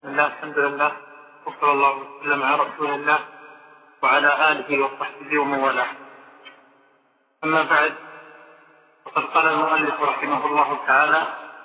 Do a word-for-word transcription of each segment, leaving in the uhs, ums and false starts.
بسم الله الحمد لله وصلى الله وسلم على رسول الله وعلى آله وصحبه ومن والاه. أما بعد، فقد قال المؤلف رحمه الله تعالى: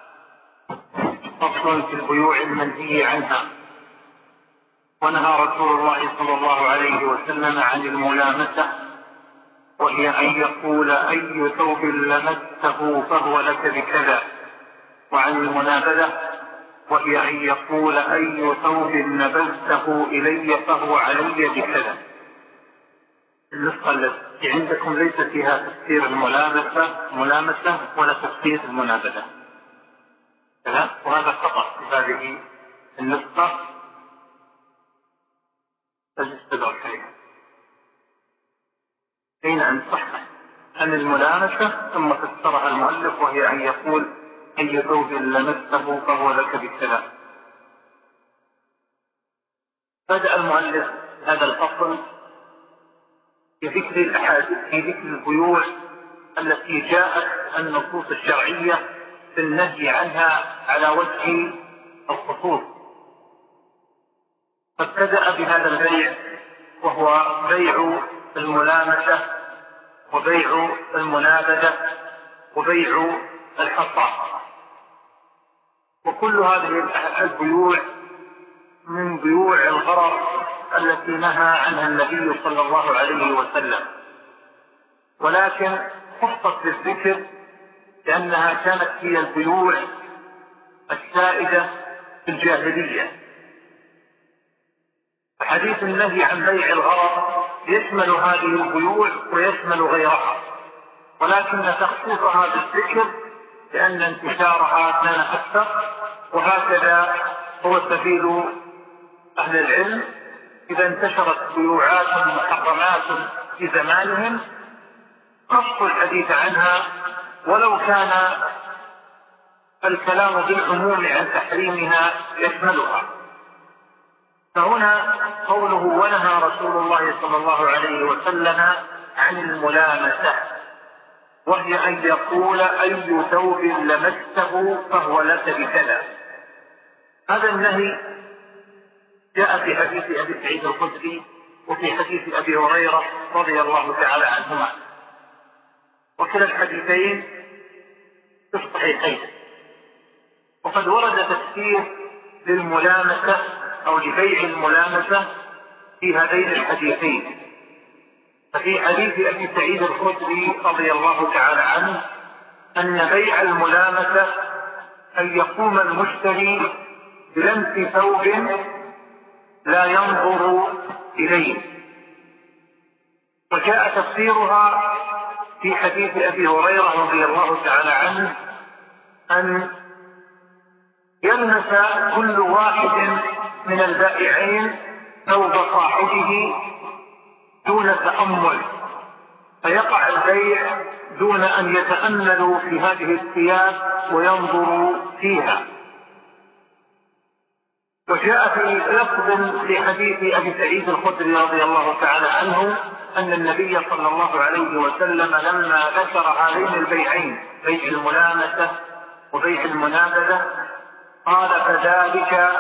فصل في البيوع المنهي عنها. ونهى رسول الله صلى الله عليه وسلم عن الملامسة، وهي أن يقول: أي ثوب لمسته فهو لك بكذا. وعن المنابذة، وهي أن يقول: أي ثوب نبذته إلي فهو علي بكذا. النسخة التي عندكم ليس فيها تفسير الملامسة ملامسة ولا تفسير المنابذة، وهذا خطأ في هذه النسخة فليستدرك عليها. حين أن صح أن الملامسة ثم فسرها المؤلف، وهي أن يقول: أي ثوب لمسته فهو لك بكذا. بدأ المؤلف هذا الفصل بذكر الأحاديث في ذكر البيوع التي جاءت النصوص الشرعية في النهي عنها على وجه الخصوص. فابتدأ بهذا البيع، وهو بيع الملامسة وبيع المنابذة وبيع الحصى. وكل هذه البيوع من بيوع الغرر التي نهى عنها النبي صلى الله عليه وسلم، ولكن خصت بالذكر لأنها كانت هي البيوع السائدة في الجاهلية. فحديث النهي عن بيع الغرر يشمل هذه البيوع ويشمل غيرها، ولكن تخصيصها بالذكر لأن انتشارها كان أكثر. وهكذا هو سبيل أهل العلم: إذا انتشرت بيوعات محرمات في زمانهم خصوا الحديث عنها، ولو كان الكلام بالعموم عن تحريمها يشملها. فهنا قوله: ونهى رسول الله صلى الله عليه وسلم عن الملامسة، وهي أن يقول: أي ثوب لمسته فهو لك بكذا. هذا النهي جاء في حديث أبي سعيد الخدري وفي حديث أبي هريرة رضي الله تعالى عنهما، وكلا الحديثين في الصحيحين. وقد ورد تفسير للملامسة أو لبيع الملامسة في هذين الحديثين. ففي حديث أبي سعيد الخدري رضي الله تعالى عنه أن بيع الملامسة أن يقوم المشتري بلمس ثوب لا ينظر إليه. وجاء تفسيرها في حديث أبي هريرة رضي الله تعالى عنه أن يلمس كل واحد من البائعين ثوب صاحبه دون تأمل، فيقع البيع دون أن يتأملوا في هذه الثياب وينظروا فيها. وجاء في لفظ في حديث أبي سعيد الخدري رضي الله تعالى عنه أن النبي صلى الله عليه وسلم لما ذكر هذين البيعين، بيع الملامسة وبيع المنابذة، قال: فذلك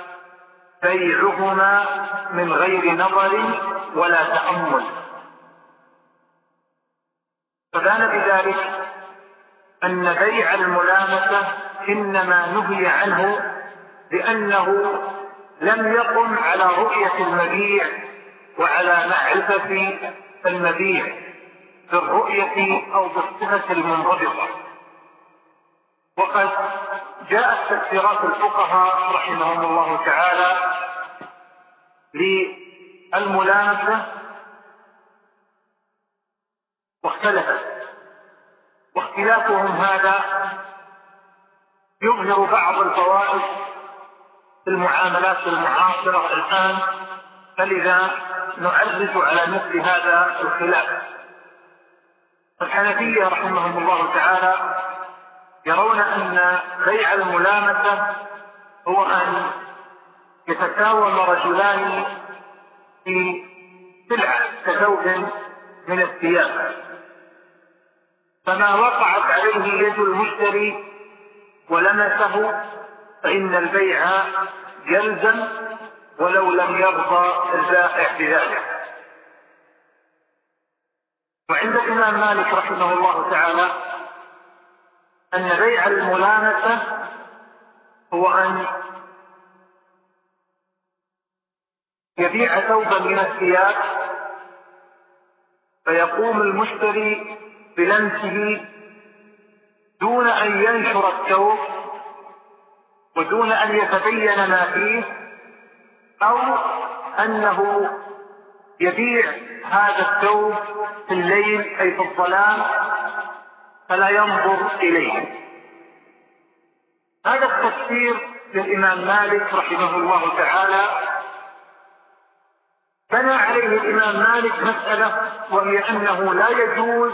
بيعهما من غير نظر ولا تأمل. فبان بذلك أن بيع الملامسة إنما نهي عنه لأنه لم يقم على رؤية المبيع وعلى معرفة المبيع بالرؤية أو بالصفة المنضبطة. وقد جاءت تفسيرات الفقهاء رحمهم الله تعالى للملامسة واختلفت، واختلافهم هذا يظهر بعض الفوائد في المعاملات المعاصرة الآن، فلذا نعرج على مثل هذا الخلاف. الحنفية رحمهم الله تعالى يرون أن بيع الملامسة هو أن يتساوم رجلان في سلعة كثوب من الثياب، فما وقعت عليه يد المشتري ولمسه فإن البيع يلزم ولو لم يرضى البائع بذلك. وعند الإمام مالك رحمه الله تعالى أن بيع الملامسة هو أن يبيع ثوبا من الثياب فيقوم المشتري بلمسه دون أن ينشر الثوب ودون أن يتبين ما فيه، أو أنه يبيع هذا الثوب في الليل أي في الظلام فلا ينظر إليه. هذا التفسير للإمام مالك رحمه الله تعالى بنى عليه الإمام مالك مسألة، وهي أنه لا يجوز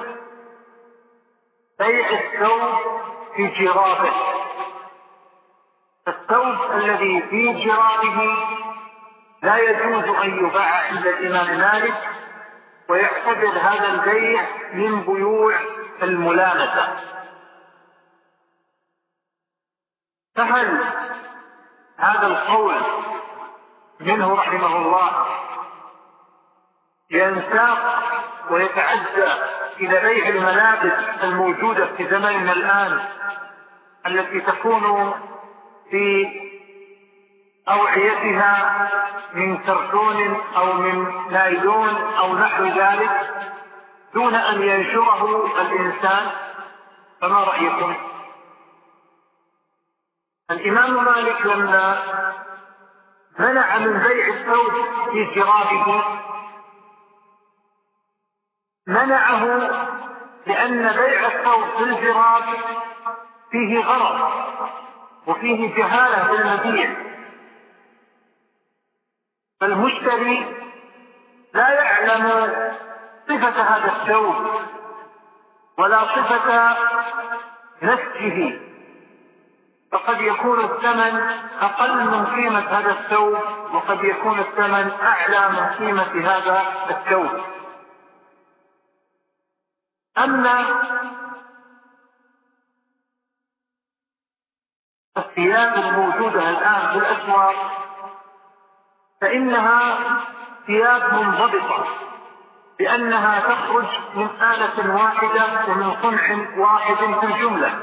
بيع الثوب في جرابه. الثوب الذي في جرابه لا يجوز أن يباع عند الإمام مالك، ويعتبر هذا البيع من بيوع الملامسة. فهل هذا القول منه رحمه الله ينساق ويتعدى إلى بيع الملابس الموجودة في زماننا الآن التي تكون في أوعيتها من كرتون أو من نايلون أو نحو ذلك دون أن ينشره الإنسان؟ فما رأيكم؟ الإمام مالك لما منع من بيع الثوب في جرابه منعه لأن بيع الثوب في الجراب فيه غرض وفيه جهالة بالمبيع، فالمشتري لا يعلم صفة هذا الثوب ولا صفة نسجه، فقد يكون الثمن أقل من قيمة هذا الثوب وقد يكون الثمن أعلى من قيمة هذا الثوب. أما الثياب الموجودة الآن في الأسواق فإنها ثياب منضبطة، لأنها تخرج من آلة واحدة ومن صنع واحد في الجملة.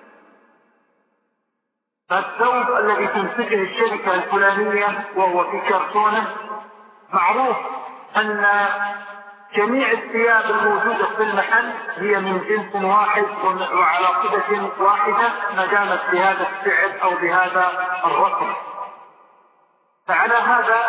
فالثوب الذي تنتجه الشركة الفلانية وهو في كرتونة معروف أن جميع الثياب الموجودة في المحل هي من جنس واحد وعلى صفة واحدة ما دامت بهذا السعر أو بهذا الرقم. فعلى هذا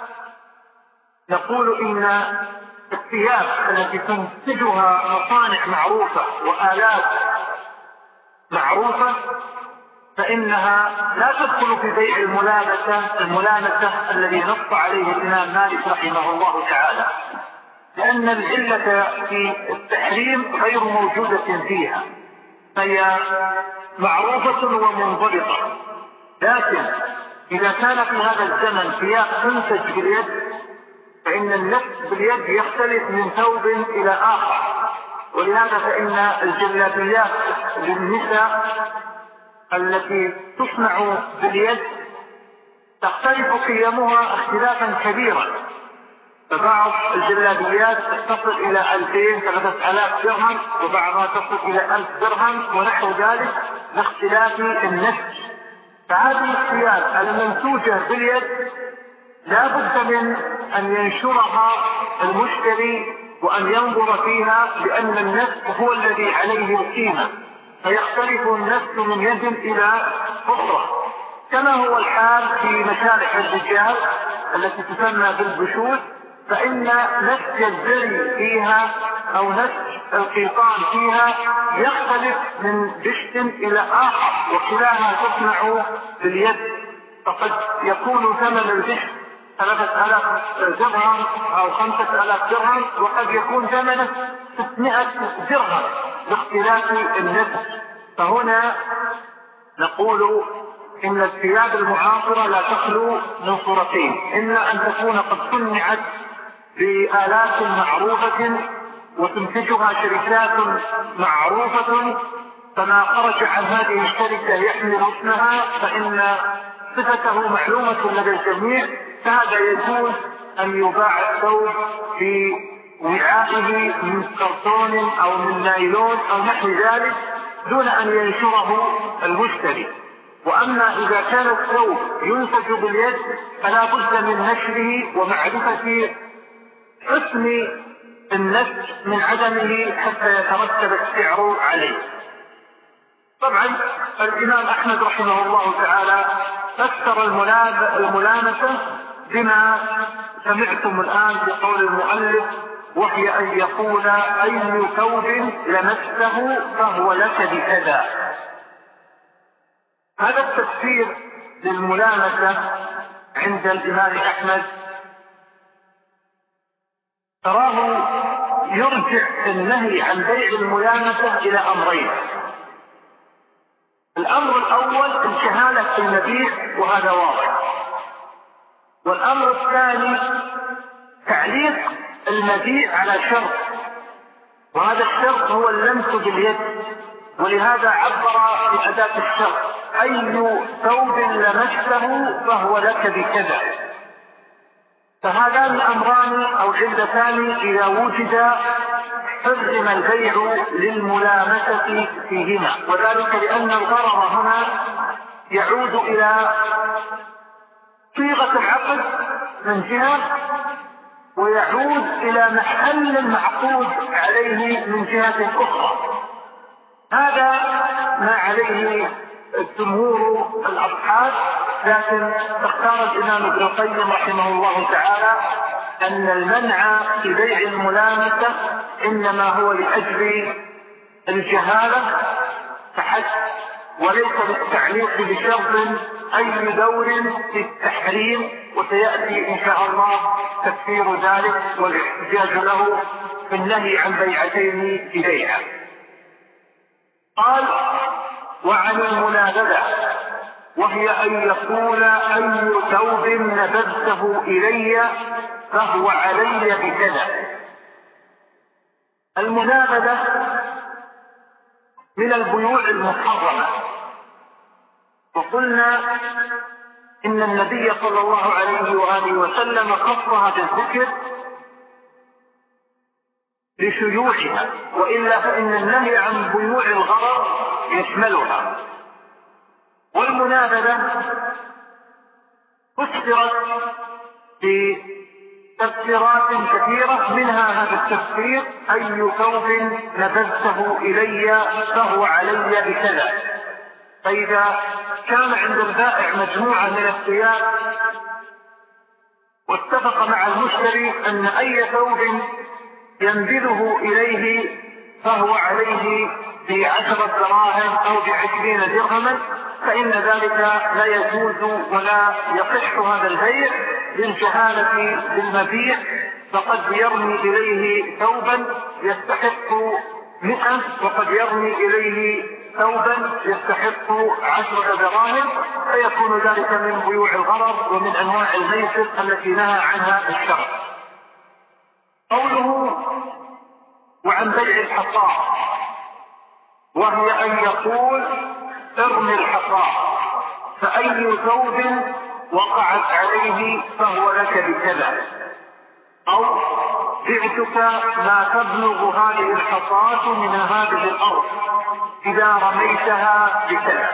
نقول إن الثياب التي تنتجها مصانع معروفة وآلات معروفة فإنها لا تدخل في بيع الملامسة الملامسة الذي نص عليه الإمام مالك رحمه الله تعالى، لأن العلة في التحريم غير موجودة فيها، فهي معروفة ومنضبطة. لكن إذا كان في هذا الزمن ثياب تنتج باليد فإن النسج باليد يختلف من ثوب إلى آخر، ولهذا فإن الجلابيات للنساء التي تصنع باليد تختلف قيمها اختلافا كبيرا، فبعض الجلابيات تصل إلى ألفين ثلاثة آلاف درهم وبعضها تصل إلى ألف درهم ونحو ذلك لاختلاف النسج. فهذه الثياب المنتوجة باليد لا بد من أن ينشرها المشتري وأن ينظر فيها، لأن النسج هو الذي عليه القيمة، فيختلف النسج من يد إلى أخرى، كما هو الحال في مشارح الرجال التي تسمى بالبشوت، فإن نسج الزري فيها أو نسج القيطان فيها يختلف من جشت إلى آخر، وكلاها تصنع باليد، فقد يكون ثمن الجشت ثلاثة آلاف درهم أو خمسة آلاف درهم، وقد يكون ثمنه ستمائة درهم باختلاف النسج. فهنا نقول إن الثياب المعاصرة لا تخلو من صورتين: إما أن تكون قد صنعت بآلات معروفة وتنتجها شركات معروفة، فما خرج عن هذه الشركة يحمل اسمها، فإن صفته معلومة لدى الجميع، فهذا يجوز أن يباع الثوب في وعائه من كرتون أو من نايلون أو نحو ذلك دون أن ينشره المشتري. وأما إذا كان الثوب ينسج باليد فلا بد من نشره ومعرفة حسن النسج من عدمه حتى يترتب السعر عليه. طبعا الإمام أحمد رحمه الله تعالى فسر الملامسة بما سمعتم الآن بقول المؤلف، وهي أن يقول أي ثوب لمسته فهو لك بكذا. هذا التفسير للملامسة عند الإمام أحمد تراه يرجع النهي عن بيع الملامسة إلى أمرين. الأمر الأول الجهالة في المبيع وهذا واضح، والأمر الثاني تعليق المبيع على شرط، وهذا الشرط هو اللمس باليد، ولهذا عبر بأداة الشرط أي ثوب لمسته فهو لك بكذا. فهذان الأمران أو علتان إذا وجد حرم البيع للملامسة فيهما، وذلك لأن الغرر هنا يعود إلى صيغة العقد من جهة، ويعود إلى محل المعقود عليه من جهة أخرى. هذا ما عليه جمهور الأصحاب، لكن اختار الإمام ابن القيم رحمه الله تعالى أن المنع في بيع الملامسة إنما هو لأجل الجهالة فحسب، وليس للتعليق بشرط أي دور في التحريم، وسيأتي إن شاء الله تفسير ذلك والاحتجاج له في النهي عن بيعتين في بيعة. قال: وعن المنابذة، وهي أن يقول أي ثوب نبذته إلي فهو علي بكذا. المنابذة من البيوع المحرمة، وقلنا إن النبي صلى الله عليه وآله وسلم خصها بالذكر لشيوعها، وإلا فإن النهي عن بيوع الغرر يشملها. والمنابذة فسرت بتفسيرات كثيرة، منها هذا التفسير أي ثوب نبذته إلي فهو علي بكذا. فإذا كان عند البائع مجموعة من الثياب واتفق مع المشتري أن أي ثوب ينبذه إليه فهو عليه بعشرة دراهم أو بعشرين درهما، فإن ذلك لا يجوز ولا يصح هذا البيع للجهالة بالمبيع، فقد يرمي إليه ثوبا يستحق مئة وقد يرمي إليه ثوبا يستحق عشرة دراهم، فيكون ذلك من بيوع الغرر ومن أنواع الميسر التي نهى عنها الشرع. قوله: وعن بيع الحصاة، وهي أن يقول ارمي الحصاة فأي ثوب وقعت عليه فهو لك بكذا، أو بعتك ما تبلغ هذه الحصاة من هذه الأرض إذا رميتها بكذا.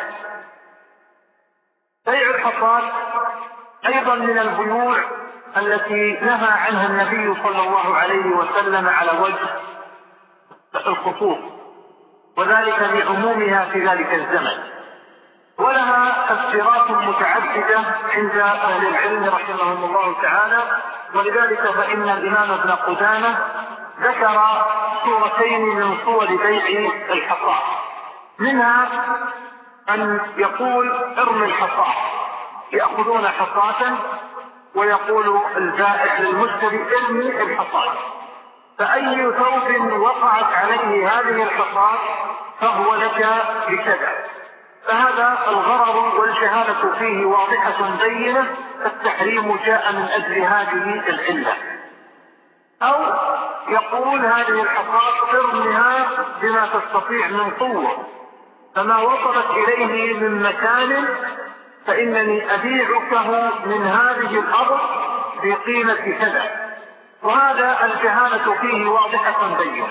بيع الحصاة أيضا من البيوع التي نهى عنها النبي صلى الله عليه وسلم على وجه الخصوص، وذلك لعمومها في ذلك الزمن، ولها تفسيرات متعددة عند أهل العلم رحمهم الله تعالى. ولذلك فإن الإمام ابن قدامة ذكر صورتين من صور بيع الحصاة، منها أن يقول ارمي الحصاة، يأخذون حصاة ويقول البائع للمشتري ارمي الحصاة، فأي ثوب وقعت عليه هذه الحصاة فهو لك بكذا. فهذا الغرر والجهالة فيه واضحة بينة، التحريم جاء من أجل هذه العلة. أو يقول هذه الحصاة ارمها بما تستطيع من قوة، فما وصلت إليه من مكان فإنني أبيعكه من هذه الأرض بقيمة كذا، وهذا الجهالة فيه واضحة بينة.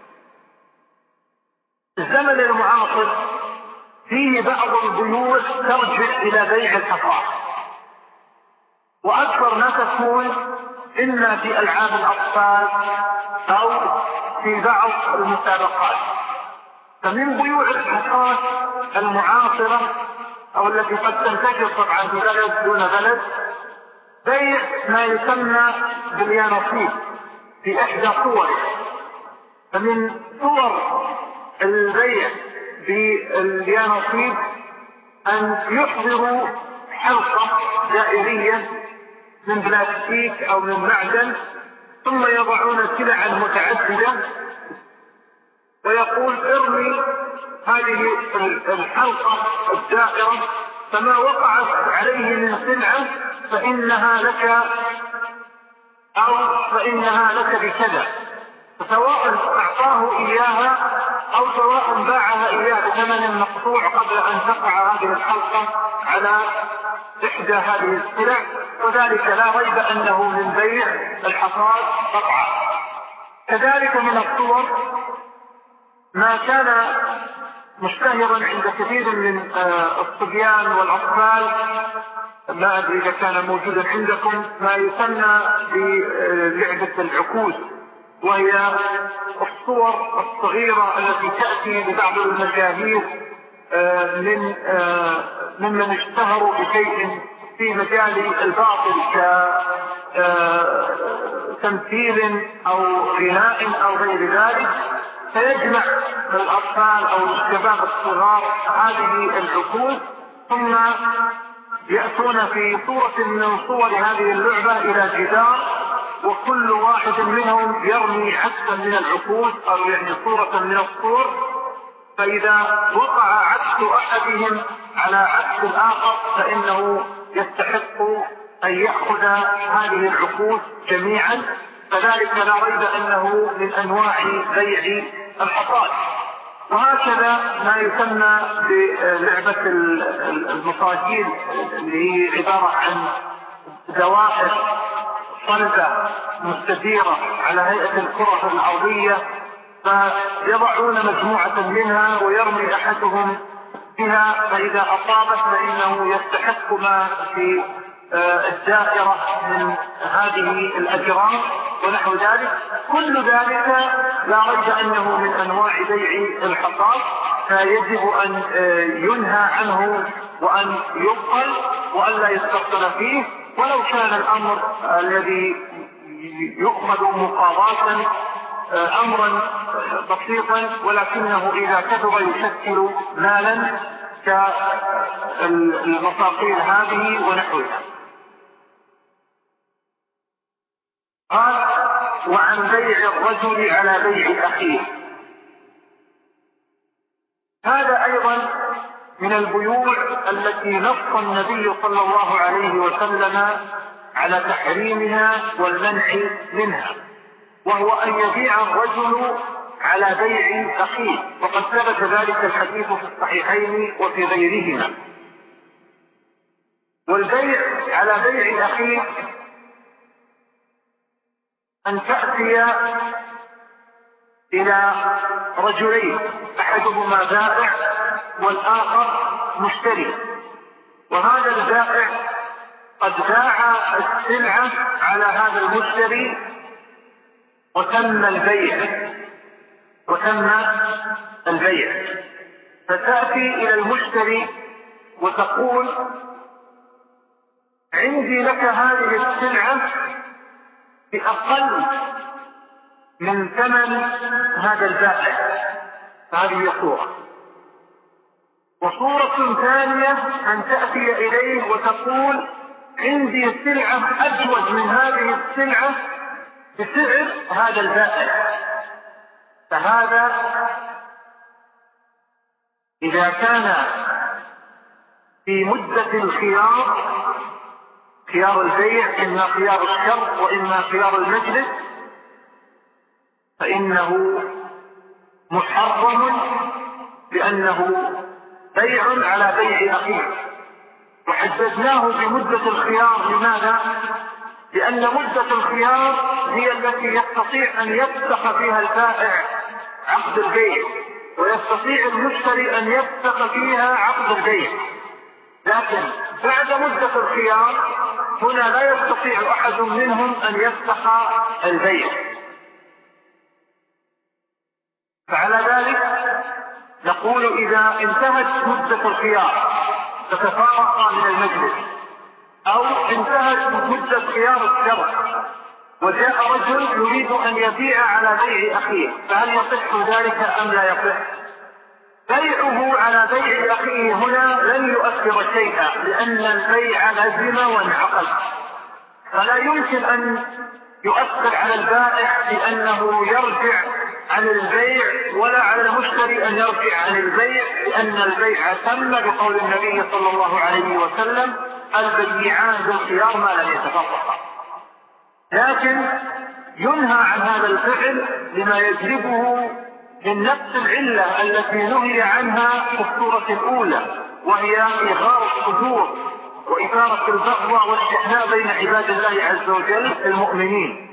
الزمن المعاصر فيه بعض البيوع ترجع إلى بيع الحصاد، وأكثر ما تكون إما في ألعاب الأطفال أو في بعض المسابقات. فمن بيوع الحصاد المعاصرة أو التي قد تنتشر طبعا في بلد دون بلد بيع ما يسمى باليانصيب في إحدى صوره. فمن صور البيع باليانصيب أن يحضروا حلقة دائرية من بلاستيك أو من معدن، ثم يضعون سلعا متعددة ويقول ارمي هذه الحلقة الدائرة، فما وقعت عليه من سلعة فإنها لك أو فإنها لك بكذا، فسواء أعطاه إياها أو سواء باعها إياه بثمن مقطوع قبل أن تقع هذه الحلقة على إحدى هذه السلع، وذلك لا ريب أنه من بيع الحصاد قطعا. كذلك من الصور ما كان مشتهرا عند كثير من الصبيان والأطفال، ما أدري إذا كان موجودا عندكم، ما يسمى بلعبة العكوز، وهي الصور الصغيرة التي تأتي ببعض المشاهير من ممن اشتهروا بشيء في مجال الباطل كتمثيل أو غناء أو غير ذلك، فيجمع الأطفال أو الشباب الصغار هذه العكوز، ثم يأتون في صورة من صور هذه اللعبة إلى جدار، وكل واحد منهم يرمي عكسا من العكوز أو يعني صورة من الصور، فإذا وقع عكس أحدهم على عكس الآخر فإنه يستحق أن يأخذ هذه العكوز جميعا، فذلك لا ريب أنه من أنواع بيع الحصاد. وهكذا ما يسمى بلعبة المصاجيل اللي هي عبارة عن دوائر صلبة مستديرة على هيئة الكرة الأرضية، فيضعون مجموعة منها ويرمي أحدهم بها، فإذا أصابت فإنه يستحق ما في الدائرة من هذه الأجرام ونحو ذلك. كل ذلك لا ريب أنه من أنواع بيع الحصاد، فيجب أن ينهى عنه وأن يبطل وأن لا يستخدم فيه، ولو كان الأمر الذي يؤخذ مقاضاة أمرا بسيطا، ولكنه إذا كثر يشكل مالا كالمصاقيل هذه ونحوها. قال وعن بيع الرجل على بيع أخيه، هذا أيضا من البيوع التي نص النبي صلى الله عليه وسلم على تحريمها والمنع منها، وهو أن يبيع الرجل على بيع أخيه، وقد ثبت ذلك الحديث في الصحيحين وفي غيرهما. والبيع على بيع أخيه أن تأتي إلى رجلين أحدهما بائع والآخر مشتري، وهذا البائع قد باع السلعة على هذا المشتري وتم البيع وتم البيع فتأتي إلى المشتري وتقول عندي لك هذه السلعة بأقل من ثمن هذا البائع. هذه صورة. وصورة ثانية أن تأتي إليه وتقول عندي سلعة أجود من هذه السلعة بسعر هذا البائع. فهذا إذا كان في مدة الخيار، خيار البيع إما خيار الشرط وإما خيار المجلس، فإنه محرم لأنه بيع على بيع أخيه. وحددناه بمدة الخيار. لماذا؟ لأن مدة الخيار هي التي يستطيع أن يفسخ فيها البائع عقد البيع، ويستطيع المشتري أن يفسخ فيها عقد البيع. لكن بعد مدة الخيار هنا لا يستطيع أحد منهم أن يفسخ البيع. فعلى ذلك نقول إذا انتهت مدة الخيار فتفارقا من المجلس، أو انتهت مدة خيار الشرط وجاء رجل يريد أن يبيع على بيع أخيه، فهل يصح ذلك أم لا يصح؟ بيعه على بيع أخيه هنا لن يؤثر شيئا، لأن البيع لزم وانعقد، فلا يمكن أن يؤثر على البائع لأنه يرجع عن البيع، ولا على المشتري أن يرجع عن البيع، لأن البيع تم بقول النبي صلى الله عليه وسلم: البيعان بالخيار ما لم يتفرقا. لكن ينهى عن هذا الفعل لما يجلبه من نفس العلة التي نهي عنها في السورة الأولى، وهي إغار الصدور وإثارة البغضاء والاستحناء بين عباد الله عز وجل المؤمنين.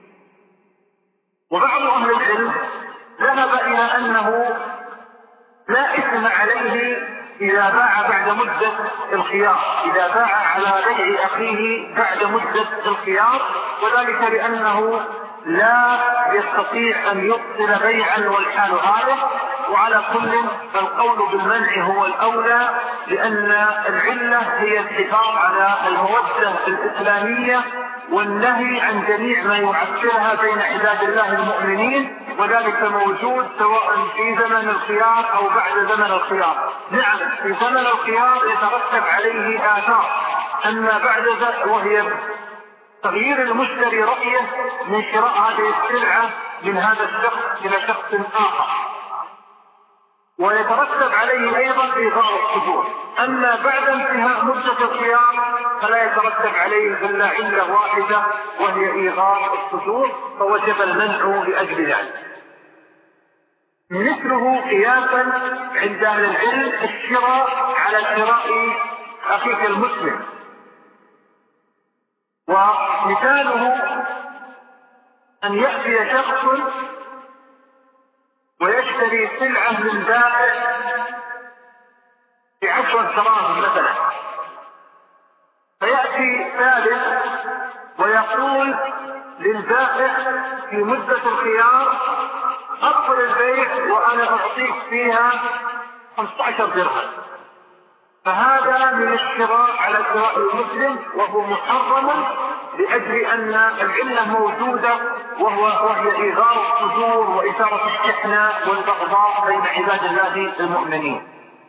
وبعض أهل العلم ذهب إلى أنه لا إثم عليه إذا باع بعد مدة الخيار، إذا باع على بيع أخيه بعد مدة الخيار، وذلك لأنه لا يستطيع أن يبطل بيعا والحال هذا. وعلى كل فالقول بالمنع هو الأولى، لأن العلة هي الحفاظ على المودة الإسلامية والنهي عن جميع ما يعكرها بين عباد الله المؤمنين، وذلك موجود سواء في زمن الخيار أو بعد زمن الخيار. نعم، في زمن الخيار يترتب عليه آثار، أما بعد ذلك وهي تغيير المشتري رأيه من شراء هذه السلعة من هذا الشخص إلى شخص آخر، ويترتب عليه أيضا إغار الصدور. أما بعد انتهاء مدة الخيار فلا يترتب عليه إلا علة واحدة وهي إغار الصدور، فوجب المنع لأجل ذلك. مثله قياسا عند أهل العلم الشراء على شراء أخيك المسلم، ومثاله أن يأتي شخص ويشتري سلعة من بائع بعشرة دراهم مثلا، فيأتي ثالث ويقول للبائع في مدة الخيار: أقبل البيع وأنا أعطيك فيها خمسة عشر درهم. فهذا من الشراء على شراء المسلم، وهو محرم لأجل أن العلة موجودة، وهو وهي إغار الصدور وإثارة الشحناء والبغضاء بين عباد الله المؤمنين.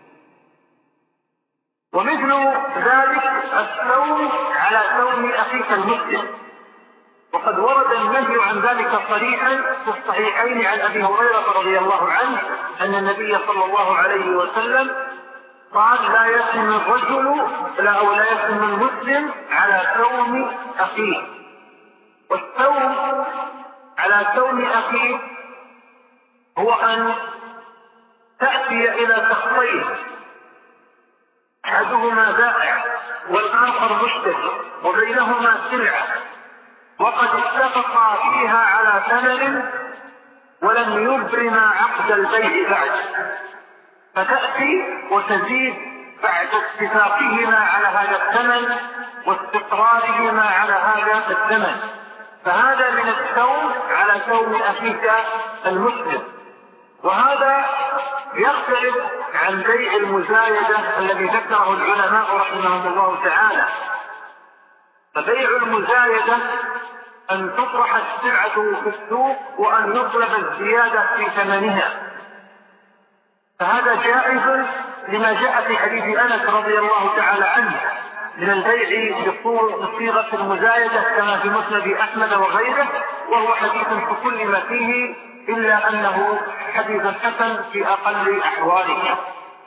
ومثل ذلك الثوم على ثوم أخيك المسلم، وقد ورد النهي عن ذلك صريحا في الصحيحين عن أبي هريرة رضي الله عنه أن النبي صلى الله عليه وسلم قال: لا يثم الرجل لا أو لا يثم المسلم على ثوم أخيه. والثوم على ثوم أخيه هو أن تأتي إلى شخصين، أحدهما بائع والآخر مشتري وبينهما سلعة، وقد اتفقا فيها على ثمن ولم يبرما عقد البيع بعد، فتأتي وتزيد بعد اتفاقهما على هذا الثمن واستقرارهما على هذا الثمن، فهذا من الثوم على ثوم أخيك المسلم. وهذا يختلف عن بيع المزايدة الذي ذكره العلماء رحمهم الله تعالى. فبيع المزايدة أن تطرح السلعة في السوق وأن يطلب الزيادة في ثمنها، فهذا جائز لما جاء في حديث أنس رضي الله تعالى عنه من البيع بصيغة المزايدة كما في مسند أحمد وغيره، وهو حديث في كل ما فيه إلا أنه حديث حسن في أقل أحواله.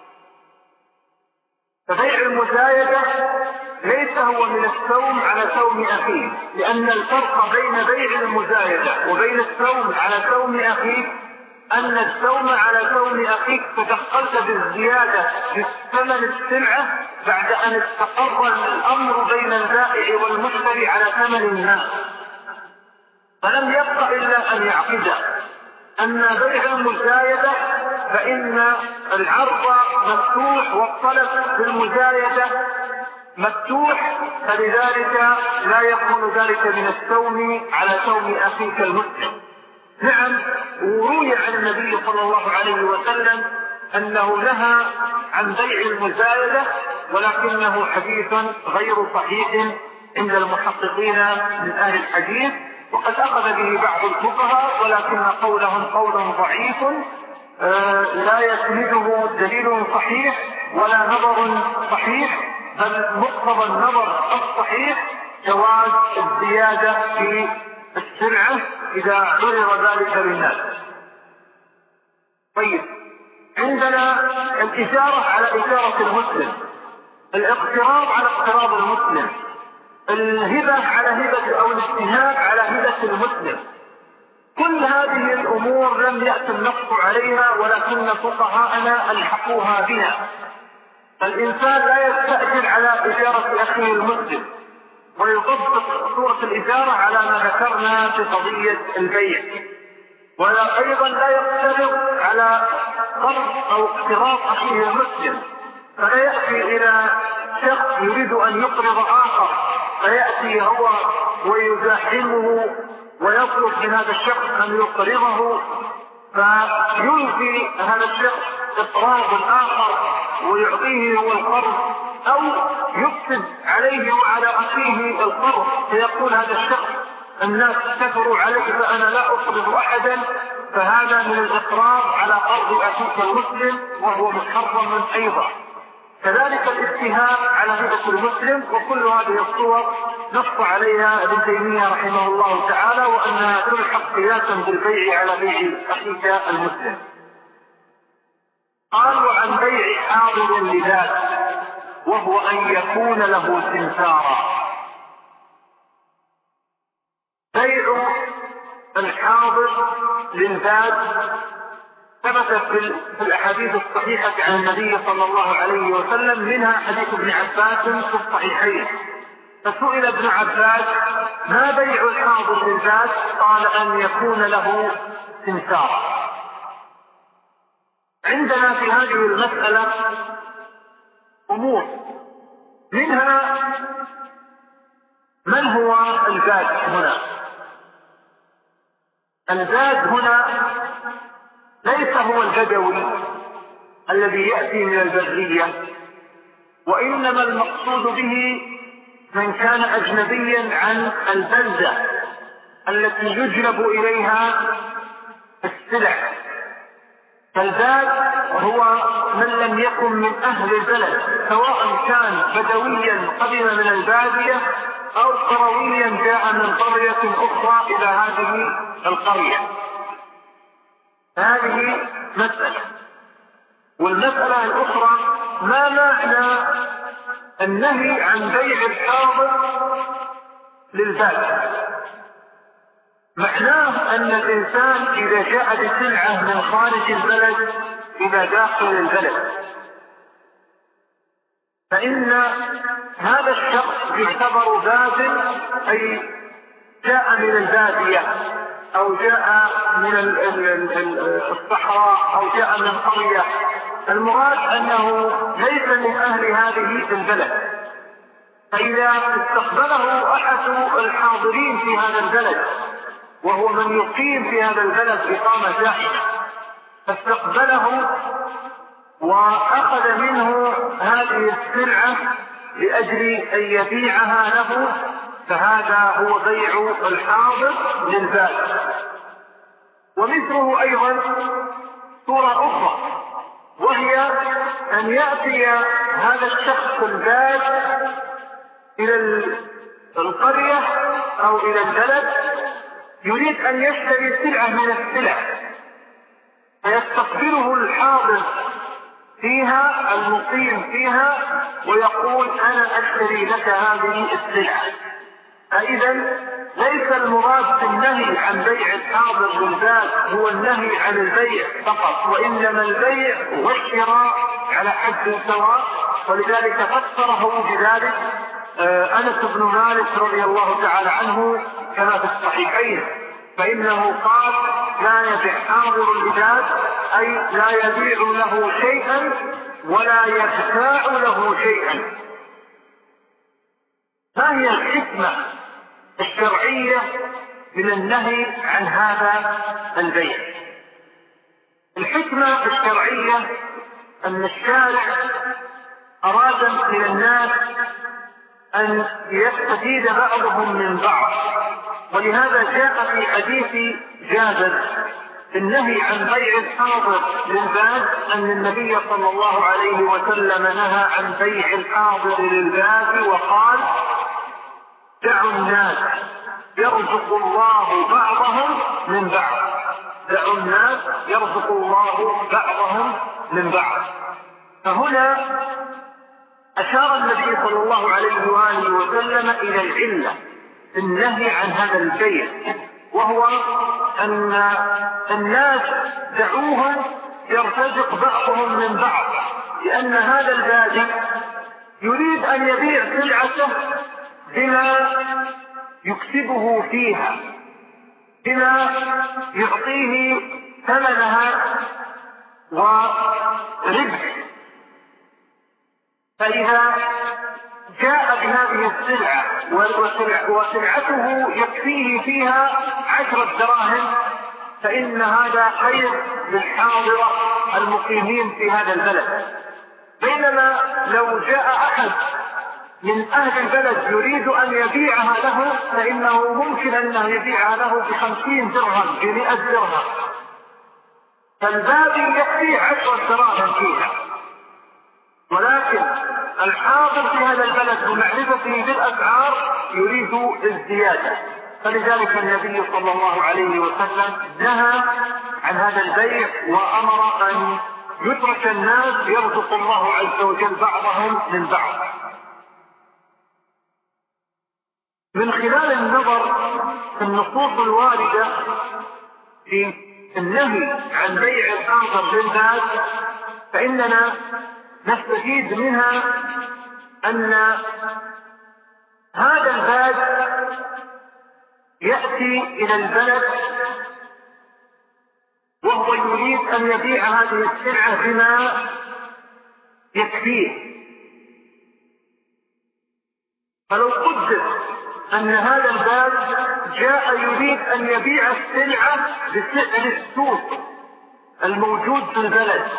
فبيع المزايدة ليس هو من الثوم على ثوم أخيه، لأن الفرق بين بيع المزايدة وبين الثوم على ثوم أخيه أن السوم على سوم أخيك تدخلت بالزيادة في ثمن السلعة بعد أن استقر الأمر بين البائع والمشتري على ثمن الناس، فلم يبق إلا أن يعقد. أما بيع المزايدة فإن العرض مفتوح والطلب في المزايدة مفتوح، فلذلك لا يكون ذلك من السوم على سوم أخيك المسلم. نعم، وروي عن النبي صلى الله عليه وسلم أنه نهى عن بيع المزايدة، ولكنه حديث غير صحيح عند المحققين من أهل الحديث، وقد أخذ به بعض الفقهاء، ولكن قولهم قول ضعيف آه لا يسنده دليل صحيح ولا نظر صحيح، بل مقتضى النظر الصحيح جواز الزيادة في السلعة إذا عرض ذلك للناس. طيب، عندنا الإجارة على إجارة المسلم، الاقتراض على اقتراض المسلم، الهبة على هبة أو الاستهاب على هبة المسلم. كل هذه الأمور لم يأتي النص عليها، ولكن فقهاءنا ألحقوها بنا. فالإنسان لا يستأجر على إجارة أخيه المسلم، ويطبق صورة الإجارة على ما ذكرنا في قضية البيع، ولا أيضا لا يقترض على قرض أو اقتراض أخيه المسلم، فلا يأتي إلى شخص يريد أن يقرض آخر فيأتي هو ويزاحمه ويطلب من هذا الشخص أن يقرضه، فيلقي هذا الشخص إقراض آخر ويعطيه هو القرض، أو يكتب عليه وعلى أخيه القرض فيقول هذا الشخص الناس كفروا عليه فأنا لا أقرض أحدا، فهذا من الإقراض على قرض أخيك المسلم وهو محرم أيضا. كذلك الاستهاب على هبة المسلم، وكل هذه الصور نص عليها ابن تيمية رحمه الله تعالى، وأنها تلحق قياسا بالبيع على بيع أخيك المسلم. قال: وعن بيع حاضر لذات، وهو أن يكون له سمسارا. بيع الحاضر للذات ثبت في الأحاديث الصحيحة عن النبي صلى الله عليه وسلم، منها حديث ابن عباس في الصحيحين. فسئل ابن عباس: ما بيع الحاضر للذات؟ قال: أن يكون له سمسارا. عندنا في هذه المسألة أمور، منها من هو الزاد هنا؟ الزاد هنا ليس هو البدوي الذي يأتي من البرية، وإنما المقصود به من كان أجنبيا عن البلدة التي يجلب إليها السلع. فالزاد هو من لم يكن من أهل البلد، سواء كان بدويا قدم من البادية أو قرويا جاء من قرية أخرى إلى هذه القرية. هذه مسألة. والمسألة الأخرى: ما معنى النهي عن بيع الحاضر للباد؟ معناه أن الإنسان إذا جاء بسلعة من خارج البلد إلى داخل البلد، فإن هذا الشخص يعتبر باد، أي جاء من البادية أو جاء من الصحراء أو جاء من قرية. المراد أنه ليس من أهل هذه البلد، فإذا استقبله أحد الحاضرين في هذا البلد وهو من يقيم في هذا البلد إقامة دائمة، فاستقبله وأخذ منه هذه السلعة لأجل أن يبيعها له، فهذا هو بيع الحاضر للباد. ومثله أيضا صورة أخرى، وهي أن يأتي هذا الشخص الباد إلى القرية أو إلى البلد يريد أن يشتري سلعة من السلع، فيستقبله الحاضر فيها المقيم فيها ويقول: أنا أشتري لك هذه السلعة. فإذا ليس المراد بالنهي عن بيع الحاضر بالباد هو النهي عن البيع فقط، وإنما البيع والشراء على حد سواء. ولذلك فسره بذلك أنس بن مالك رضي الله تعالى عنه كما في الصحيحين، فإنه قال: لا يبيع حاضر الباد، أي لا يبيع له شيئا ولا يبتاع له شيئا. ما هي الحكمة الشرعية من النهي عن هذا البيع؟ الحكمة الشرعية أن الشارع أراد من الناس أن يستفيد بعضهم من بعض، ولهذا جاء في حديث جابر النهي عن بيع الحاضر للباد أن النبي صلى الله عليه وسلم نهى عن بيع الحاضر للباد وقال: دعوا الناس يرزق الله بعضهم من بعض، دعوا الناس يرزق الله بعضهم من بعض. فهنا أشار النبي صلى الله عليه وآله وسلم إلى العلة النهي عن هذا البيع، وهو أن الناس دعوهم يرتزق بعضهم من بعض، لأن هذا البادي يريد أن يبيع سلعته بما يكسبه فيها، بما يعطيه ثمنها وربح. فإذا جاء بهذه السلعة وسلعته يكفيه فيها عشرة دراهم فإن هذا خير للحاضرة المقيمين في هذا البلد. بينما لو جاء أحد من أهل البلد يريد أن يبيعها له فإنه ممكن أنه يبيعها له بخمسين درهم بمئة درهم، فالبادي يكفيه عشرة دراهم فيها. ولكن الحاضر في هذا البلد بمعرفته بالأسعار يريد الزيادة، فلذلك النبي صلى الله عليه وسلم نهى عن هذا البيع وأمر أن يترك الناس يرزق الله عز وجل بعضهم من بعض. من خلال النظر في النصوص الواردة في النهي عن بيع الحاضر بالباد فإننا نستفيد منها أن هذا الباد يأتي إلى البلد وهو يريد أن يبيع هذه السلعة بما يكفيه. فلو قدر أن هذا الباد جاء يريد أن يبيع السلعة بسعر السوق الموجود في البلد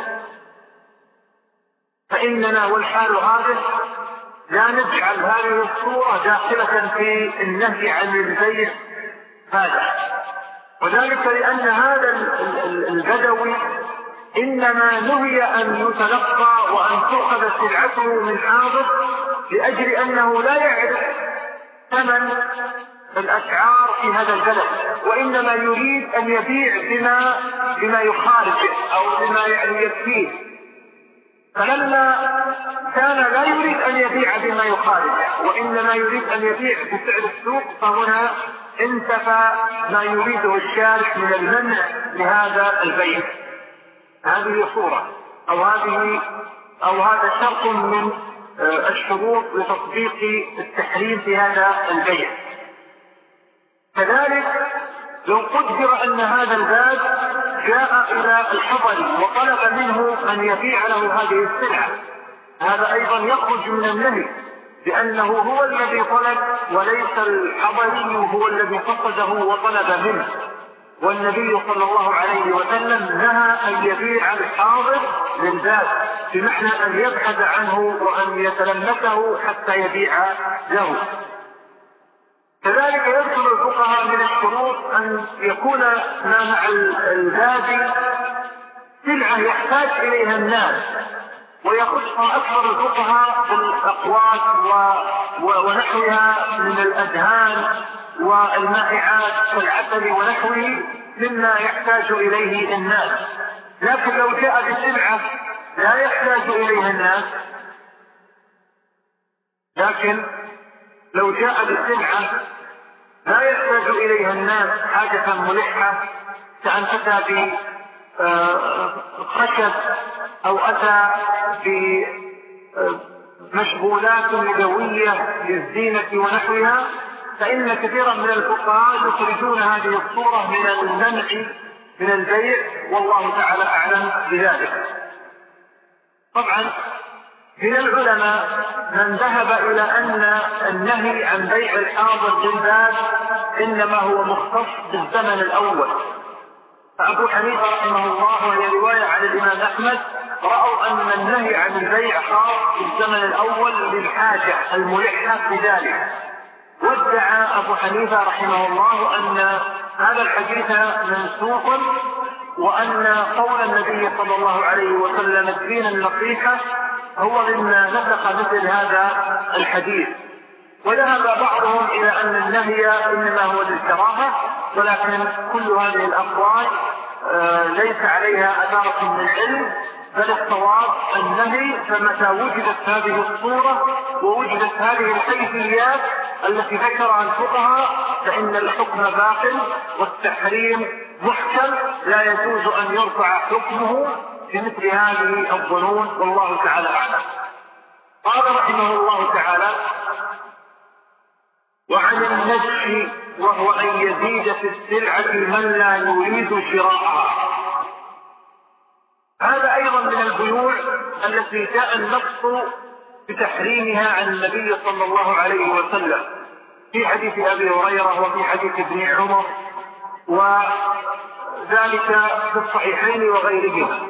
فإننا والحال هذا لا نجعل هذه الصورة داخلة في النهي عن البيع هذا، وذلك لأن هذا البدوي إنما نهي أن يتلقى وأن تؤخذ سلعته من حاضر لأجل أنه لا يعرف ثمن الأسعار في هذا البلد، وإنما يريد أن يبيع بما بما يخالفه أو بما يعني يكفيه. فلما كان لا يريد أن يبيع بما يخالفه وإنما يريد أن يبيع بسعر السوق فهنا انتفى ما يريده الشارع من المنع لهذا البيع. هذه صورة أو هذه أو هذا شرط من الشروط لتطبيق التحريم في هذا البيع. كذلك لو قدر أن هذا الباد جاء إلى الحضري وطلب منه أن يبيع له هذه السلعة، هذا أيضا يخرج من النهي لأنه هو الذي طلب وليس الحضري هو الذي قصده وطلب منه. والنبي صلى الله عليه وسلم نهى أن يبيع الحاضر للباد بمعنى أن يبحث عنه وأن يتلمسه حتى يبيع له. كذلك يذكر الفقهاء من الشروط أن يكون ما مع البادي سلعة يحتاج إليها الناس، ويخصها أكثر الفقهاء بالأقوات ونحوها من الأدهان والمائعات كالعسل ونحوه مما يحتاج إليه الناس. لكن لو جاء بسلعة لا يحتاج إليها الناس لكن لو جاء بسلعة لا يحتاج إليها الناس حاجة ملحة كأن أتى بخشب أو أتى بمشغولات يدوية للزينة ونحوها، فإن كثيرا من الفقهاء يخرجون هذه الصورة من المنع من البيع، والله تعالى أعلم بذلك. طبعا من العلماء من ذهب إلى أن النهي عن بيع الحاضر بالباب إنما هو مختص بالزمن الأول، فأبو حنيفة رحمه الله وهي رواية عن الإمام أحمد رأوا أن النهي عن البيع خاص بالزمن الأول للحاجة الملحة بذلك، وادعى أبو حنيفة رحمه الله أن هذا الحديث منسوخ، وأن قول النبي صلى الله عليه وسلم الدين النصيحة هو مما نسخ مثل هذا الحديث. وذهب بعضهم إلى أن النهي إنما هو للكراهة، ولكن كل هذه الأقوال ليس عليها أثارة من العلم، بل الصواب النهي، فمتى وجدت هذه الصورة ووجدت هذه الكيفيات التي ذكرها الفقهاء فإن الحكم باطل والتحريم محكم، لا يجوز أن يرفع حكمه بمثل هذه الظنون، والله تعالى أعلم. قال رحمه الله تعالى: وعن النجش وهو أن يزيد في السلعة من لا يريد شراءها. هذا أيضا من البيوع التي جاء النص بتحريمها عن النبي صلى الله عليه وسلم في حديث أبي هريرة وفي حديث ابن عمر، وذلك في الصحيحين وغيرهما.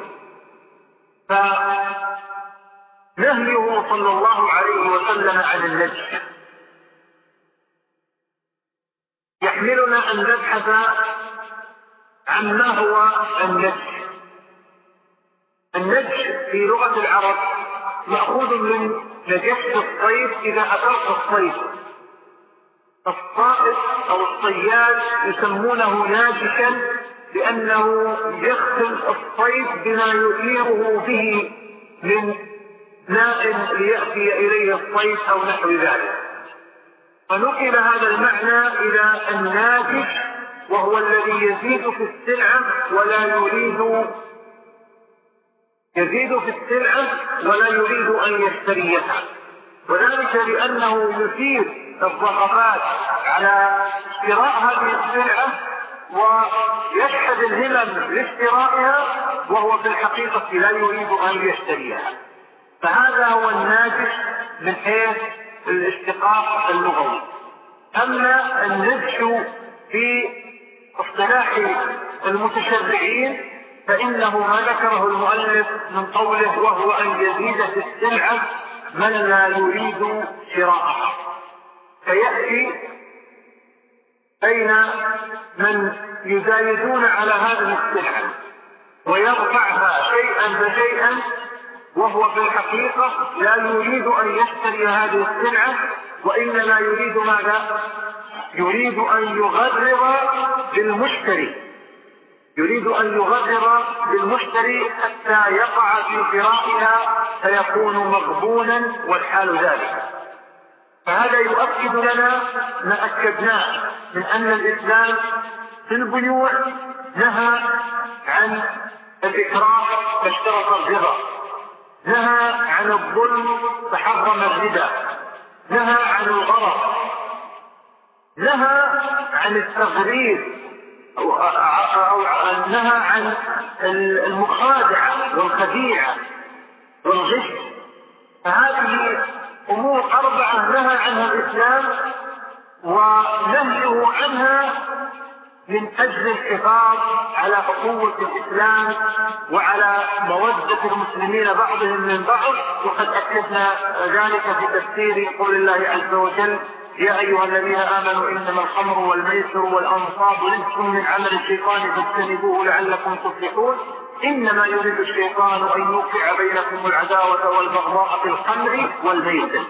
فنهيه صلى الله عليه وسلم عن النجش يحملنا أن نبحث عن ما هو النجش. النجش في لغة العرب مأخوذ من نجش الصيد إذا أطلق الصيد. الصائد أو الصياد يسمونه ناجشا لأنه يختم الصيد بما يثيره به من ماء ليأتي إليه الصيد أو نحو ذلك، فنقل هذا المعنى إلى الناجش وهو الذي يزيد في السلعة ولا يريد يزيد في السلعة ولا يريد أن يشتريها، وذلك لأنه يثير الرغبات على شراء هذه السلعة ويشحذ الهمم لاشترائها وهو في الحقيقة لا يريد أن يشتريها. فهذا هو الناجش من حيث الاشتقاق اللغوي. أما النجش في اصطلاح المتشرعين فإنه ما ذكره المؤلف من قوله وهو أن يزيد في السلعة من لا يريد شراءها، فيأتي بين من يزايدون على هذه السلعة ويرفعها شيئا فشيئا وهو في الحقيقة لا يريد أن يشتري هذه السلعة، وإنما يريد ماذا؟ يريد أن يغرر بالمشتري يريد أن يغرر بالمشتري حتى يقع في شرائها فيكون مغبونا والحال ذلك. فهذا يؤكد لنا ما أكدناه من أن الإسلام في البيوع نهى عن الإكراه فاشترط الربا، نهى عن الظلم فحرم الربا، نهى عن الغرر، نهى عن التغرير أو, أو, أو نهى عن المخادعة والخديعة والغش. فهذه أمور أربعة نهى عنها الإسلام، ونهيه عنها من أجل الحفاظ على أخوة الإسلام وعلى مودة المسلمين بعضهم من بعض. وقد أكدنا ذلك في تفسير قول الله عز وجل يا أيها الذين آمنوا إنما الخمر والميسر والأنصاب رجس من عمل الشيطان فاجتنبوه لعلكم تفلحون إنما يريد الشيطان أن يوقع بينكم العداوة والبغضاء في الخمر والميسر.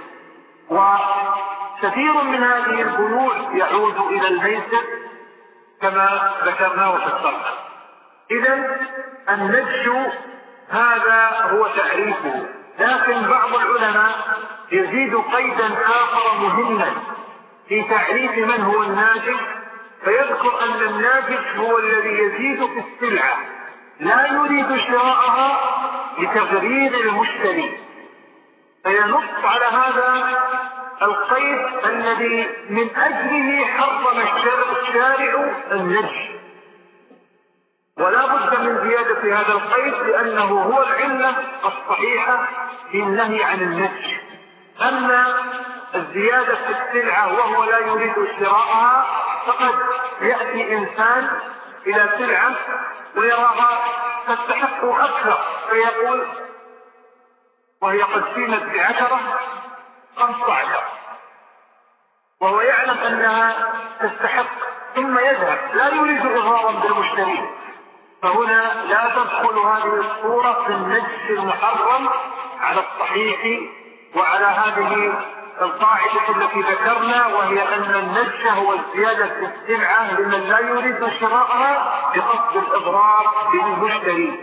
وكثير من هذه البيوع يعود إلى الميسر كما ذكرناه في الصفحة. إذن النجش هذا هو تعريفه، لكن بعض العلماء يزيد قيدا آخر مهما في تعريف من هو الناجش، فيذكر أن الناجش هو الذي يزيد في السلعة لا يريد شراءها لتغرير المشتري، فينص على هذا القيد الذي من أجله حرم الشارع النجش، ولا بد من زيادة هذا القيد لأنه هو العلة الصحيحة في النهي عن النجش. أما الزيادة في السلعة وهو لا يريد شراءها، فقد يأتي إنسان إلى سلعة ويراها تستحق أكثر فيقول وهي قد قيمت بعشرة خمسة عشر وهو يعلم أنها تستحق، ثم يذهب لا يريد إضرارا بالمشترين، فهنا لا تدخل هذه الصورة في النجس المحرم على الصحيح وعلى هذه القاعدة التي ذكرنا، وهي أن النجس هو الزيادة في السلعة لمن لا يريد شراءها بقصد الإضرار بالمشتري.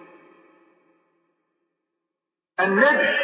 النجس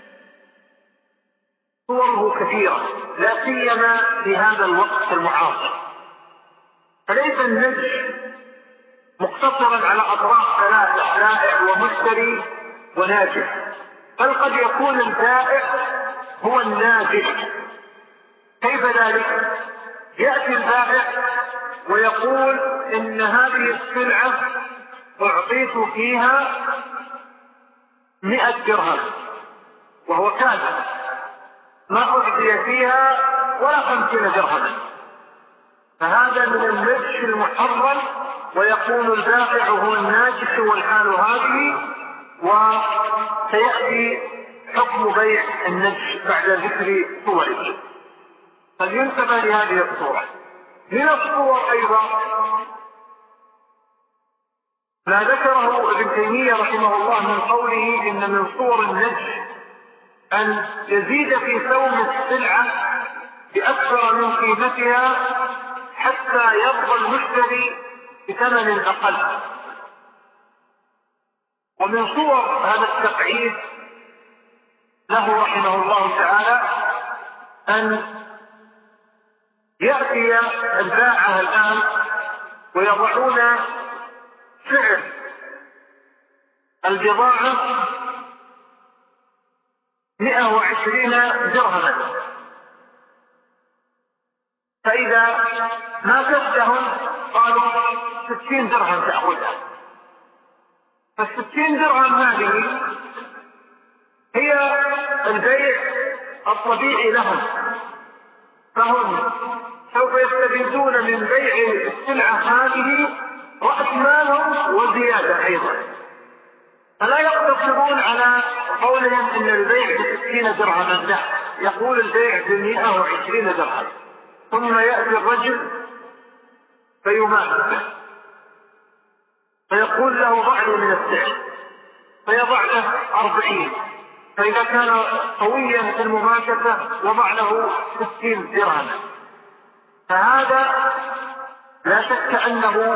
صوره كثيرة لا سيما في هذا الوقت المعاصر، فليس النجس مقتصرا على أطراف ثلاثة، بائع ومشتري وناجح، بل قد يكون البائع هو الناجح. كيف ذلك؟ يأتي البائع ويقول إن هذه السلعة أعطيت فيها مئة درهم، وهو كاذب، ما أعطي فيها ولا خمسين درهما، فهذا من النجش المحرم، ويكون البائع هو الناجش والحال هذه، وسيأتي حكم بيع النجش بعد ذكر صوره. فلينتبه لهذه الصورة. من الصور أيضا ما ذكره ابن تيمية رحمه الله من قوله إن من صور النجش أن يزيد في ثمن السلعة بأكثر من قيمتها حتى يرضى المشتري بثمن أقل. ومن صور هذا التقعيد له رحمه الله تعالى أن يأتي البائعة الآن ويضعون سعر البضاعة مئة وعشرين درهما، فإذا ما كفتهم قالوا ستين درهم تأخذها، فالستين درهم هذه هي البيع الطبيعي لهم، فهم سوف يستفيدون من بيع السلعة هذه رأس مالهم وزيادة أيضا، فلا يقتصرون على قولهم إن البيع بستين درهما، لا، يقول البيع بمئة وعشرين درهم، ثم يأتي الرجل فيماثل فيقول له ضع لي من السعر، فيضع له أربعين، فإذا كان قويا في المماكسة وضع له ستين درهما، فهذا لا شك أنه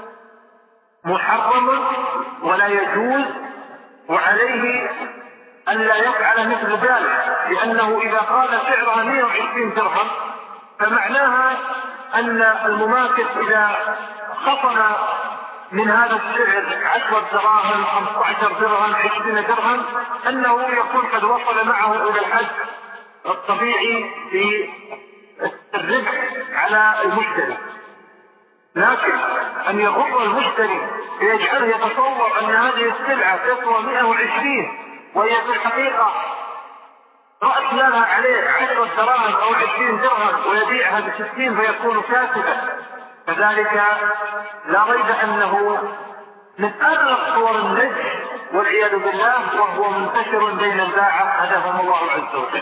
محرم ولا يجوز، وعليه أن لا يفعل مثل ذلك، لأنه إذا قال سعرها مئة وعشرين درهم فمعناها أن المماكس إذا خصم من هذا السعر عشرة دراهم، خمسة عشر درهم، عشرين درهم، أنه يكون قد وصل معه إلى الحد الطبيعي في الربح على المشتري. لكن أن يغر المشتري ليجعله يتصور أن هذه السلعة تسوى مئة وعشرين وهي في الحقيقة رأس مالها عليه عشرة دراهم أو عشرين درهم ويبيعها بستين فيكون كاسبا، فذلك لا ريب أنه من أغلب صور النجش والعياذ بالله، وهو منتشر بين الباعة هداهم الله عز وجل.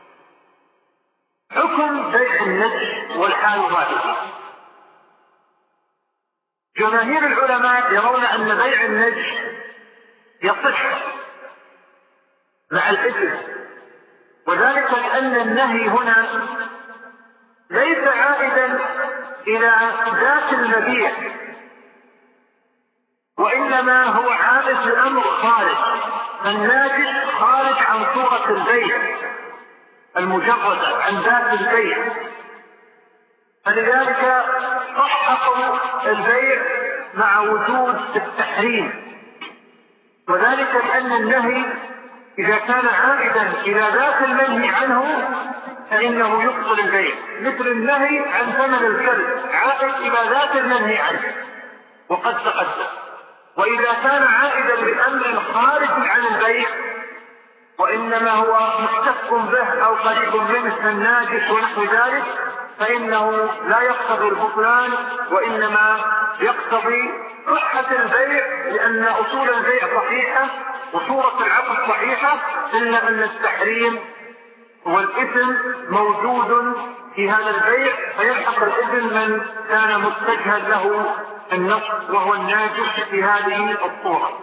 حكم بيع النجش والحال هذه، جماهير العلماء يرون أن بيع النجش يصح مع الإثم، وذلك لأن النهي هنا ليس عائدا إلى ذات المبيع، وإنما هو عائد لأمر خارج، الناجش خارج عن صورة البيع المجردة، عن ذات البيع، فلذلك صححوا البيع مع وجود التحريم، وذلك لأن النهي إذا كان عائدا إلى ذات المنهي عنه فإنه يبطل البيع، مثل النهي عن ثمن الكلب عائد إلى ذات المنهي عنه وقد تقدم. وإذا كان عائدا لأمر خارج عن البيع وإنما هو مشتق به أو قريب منه كالناجس ونحو ذلك فإنه لا يقتضي البطلان وإنما يقتضي صحة البيع، لأن أصول البيع صحيحة وصورة العقد صحيحة، إلا أن التحريم والإثم موجود في هذا البيع فيلحق الإثم من كان متجها له النص وهو الناجس في هذه الصورة.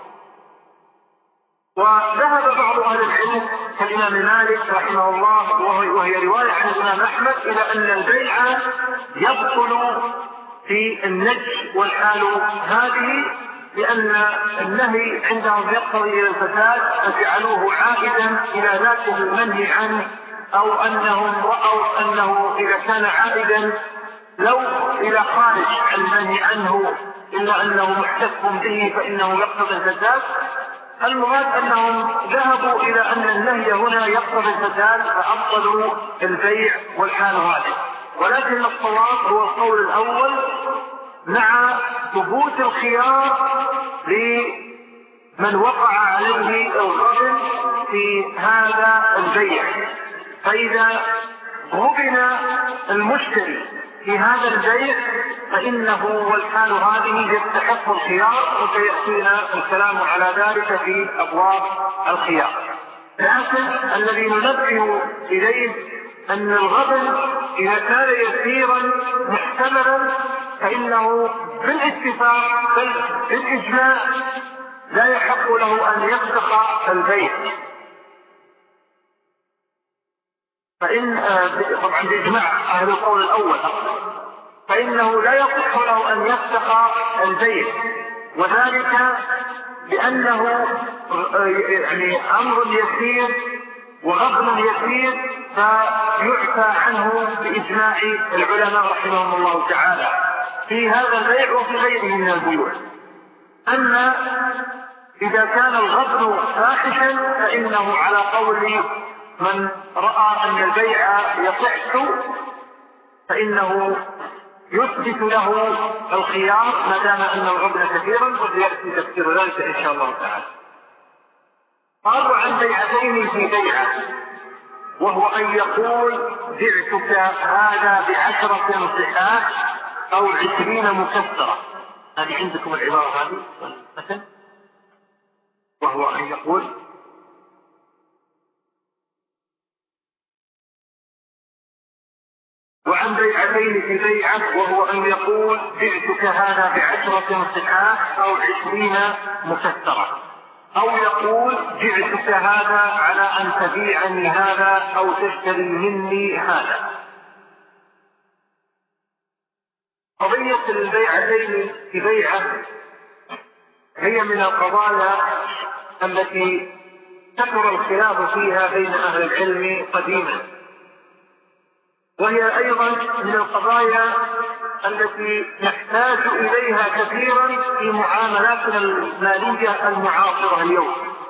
وذهب بعض أهل العلم كالإمام مالك رحمه الله وهي رواية عن الإمام أحمد إلى أن البيع يبطل في النجش والحال هذه، لأن النهي عندهم يقتضي إلى الفساد فجعلوه عائدا إلى ذاته المنهي عنه، أو أنهم رأوا أنه إذا كان عائدا لو إلى خارج عن المنهي عنه إلا أنه محتف به فإنه يقتضي الفساد. المراد أنهم ذهبوا إلى أن النهي هنا يقتضي الفساد فأبطلوا البيع والحال هذه، ولكن الصواب هو القول الأول مع ثبوت الخيار لمن وقع عليه الغبن في هذا البيع. فإذا غبن المشتري في هذا البيع فإنه والحال هذه يستحق الخيار، وسيأتينا الكلام على ذلك في أبواب الخيار. لكن الذي ننبه إليه أن الغبن إذا كان يسيرا محتملا فإنه بالاتفاق بل بالإجماع لا يحق له أن يفسخ البيع، فإن طبعا بإجماع أهل القول الأول فإنه لا يصح له أن يفسخ البيع، وذلك لأنه يعني أمر يسير وغبن يسير فيعفى عنه بإجماع العلماء رحمهم الله تعالى في هذا البيع وفي غيره من البيوع. أما إذا كان الغبن فاحشا فإنه على قول من رأى أن البيع يصح فإنه يثبت له الخيار ما دام أن الغبن كثيرا، وسيأتي تفسير ذلك إن شاء الله تعالى. قالوا عن بيعتين في بيعة، وهو أن يقول بعتك هذا بعشرة صحاح أو عشرين مكسرة. هذه عندكم العبارة هذه مثلا، وهو أن يقول وعن بيعتين في بيعة، وهو أن يقول بعتك هذا بعشرة صحاح أو عشرين مكسرة، أو يقول بعتك هذا على أن تبيعني هذا أو تشتري مني هذا. قضية البيعتين في بيعة هي من القضايا التي كثر الخلاف فيها بين أهل العلم قديما، وهي أيضا من القضايا التي نحتاج إليها كثيرا في معاملاتنا المالية المعاصرة اليوم.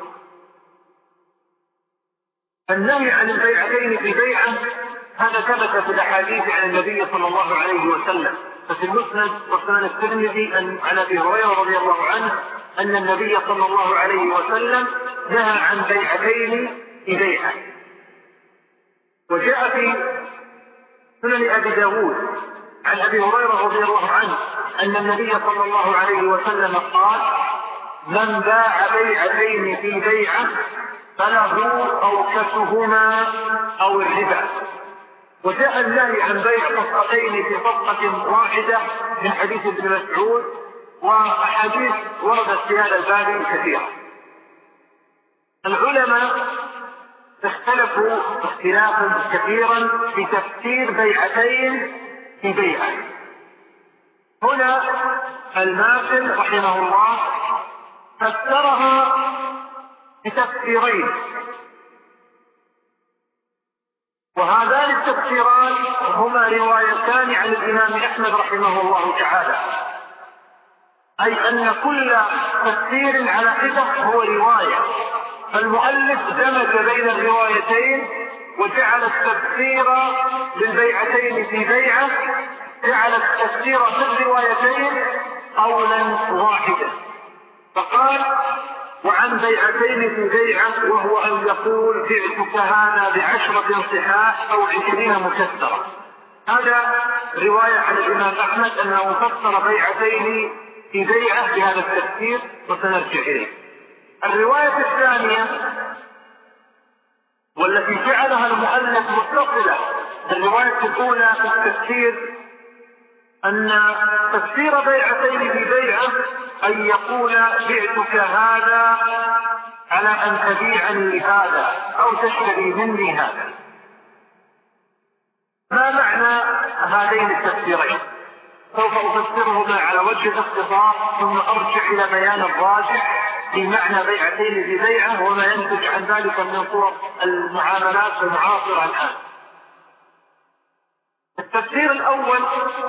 النهي عن البيعتين في بيعة هذا ثبت في الأحاديث عن النبي صلى الله عليه وسلم، ففي المسند وسنن الترمذي عن أبي هريرة رضي الله عنه أن النبي صلى الله عليه وسلم نهى عن بيعتين في بيعة. وجاء في سنن أبي داود عن أبي هريرة رضي الله عنه أن النبي صلى الله عليه وسلم قال: من باع بيعتين في بيعة فله أوكسهما أو الربا. وجاء النهي عن بيع صفقتين في صفقة واحدة من حديث ابن مسعود، وأحاديث وردت في هذا الباب كثيرة. العلماء اختلفوا اختلافا كثيرا في تفسير بيعتين في بيعة. هنا الماثل رحمه الله فسرها بتفسيرين. وهذان التفسيران هما روايتان عن الإمام أحمد رحمه الله تعالى، أي أن كل تفسير على حدة هو رواية، فالمؤلف دمج بين الروايتين وجعل التفسير للبيعتين في بيعة، جعل التفسير في الروايتين قولا واحدا، فقال وعن بيعتين في بيعة، وهو أن يقول بعتك هذا بعشرة صحاح أو عشرين مكسرة. هذا رواية عن الإمام أحمد أنه فسر بيعتين في بيعة بهذا التفسير، وسنرجع إليه. الرواية الثانية والتي جعلها المؤلف متصلة بالرواية الأولى في التفسير أن تفسير بيعتين في بيعة أن يقول بعتك هذا على أن تبيعني هذا أو تشتري مني هذا. ما معنى هذين التفسيرين؟ سوف أفسرهما على وجه الاختصار، ثم أرجع إلى بيان الراجح في معنى بيعتين في بيعة وما ينتج عن ذلك من صور المعاملات المعاصرة الآن. التفسير الأول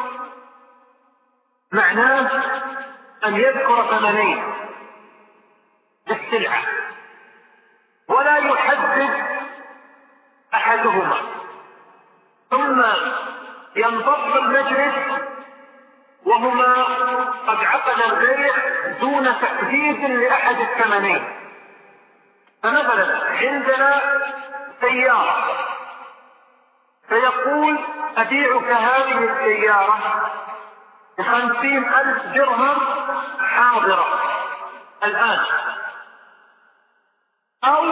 معناه أن يذكر ثمنين للسلعة ولا يحدد أحدهما، ثم ينضبط المجلس وهما قد عقد البيع دون تحديد لأحد الثمنين. فمثلا عندنا سيارة فيقول أبيعك هذه السيارة بخمسين ألف درهم حاضرة الآن، أو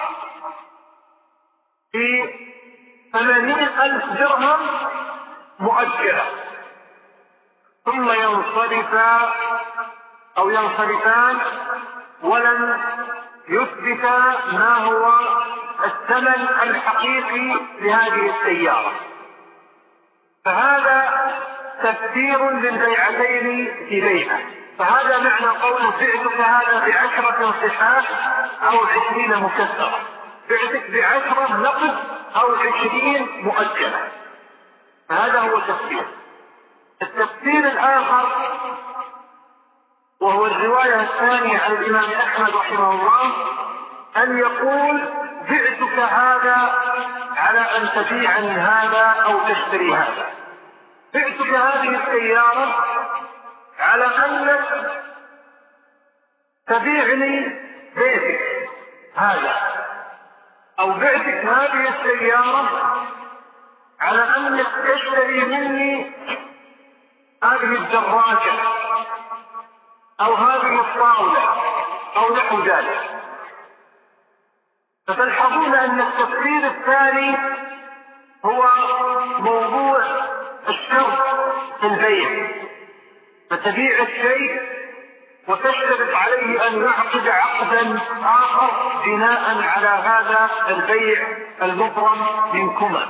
في ثمانين ألف درهم مؤجلة، ثم ينصرفا أو ينصرفان ولم يثبت ما هو الثمن الحقيقي لهذه السيارة. فهذا تفسير للبيعتين في بيعة. فهذا معنى قول بعتك هذا بعشرة صحاح أو عشرين مكسرة، بعتك بعشرة نقد أو عشرين مؤجلة. فهذا هو تفسير. التفسير الآخر وهو الرواية الثانية عن الإمام أحمد رحمه الله أن يقول بعتك هذا على أن تبيعني هذا أو تشتري هذا. بعتك هذه السيارة على أنك تبيعني بيتك هذا، أو بعتك هذه السيارة على أنك تشتري مني هذه الدراجة أو هذه الطاولة أو نحو ذلك. فتلحظون أن التفسير الثاني هو موضوع الشرط في البيع، فتبيع الشيء وتشترط عليه أن يعقد عقدا آخر بناء على هذا البيع المبرم منكما.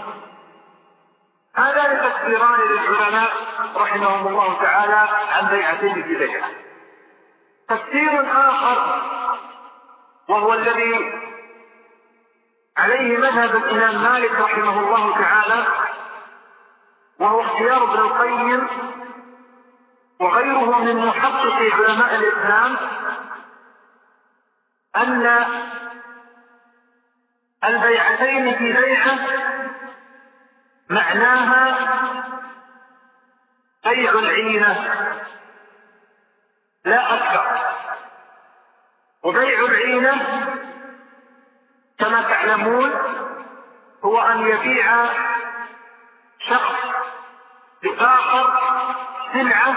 هذان تفسيران للعلماء رحمهم الله تعالى عن بيعتين في بيعة. تفسير آخر وهو الذي عليه مذهب الإمام مالك رحمه الله تعالى، وهو اختيار ابن القيم وغيره من محقق علماء الإسلام، أن البيعتين في بيعة معناها بيع العينة لا أكثر. وبيع العينة كما تعلمون هو أن يبيع شخص بآخر سلعة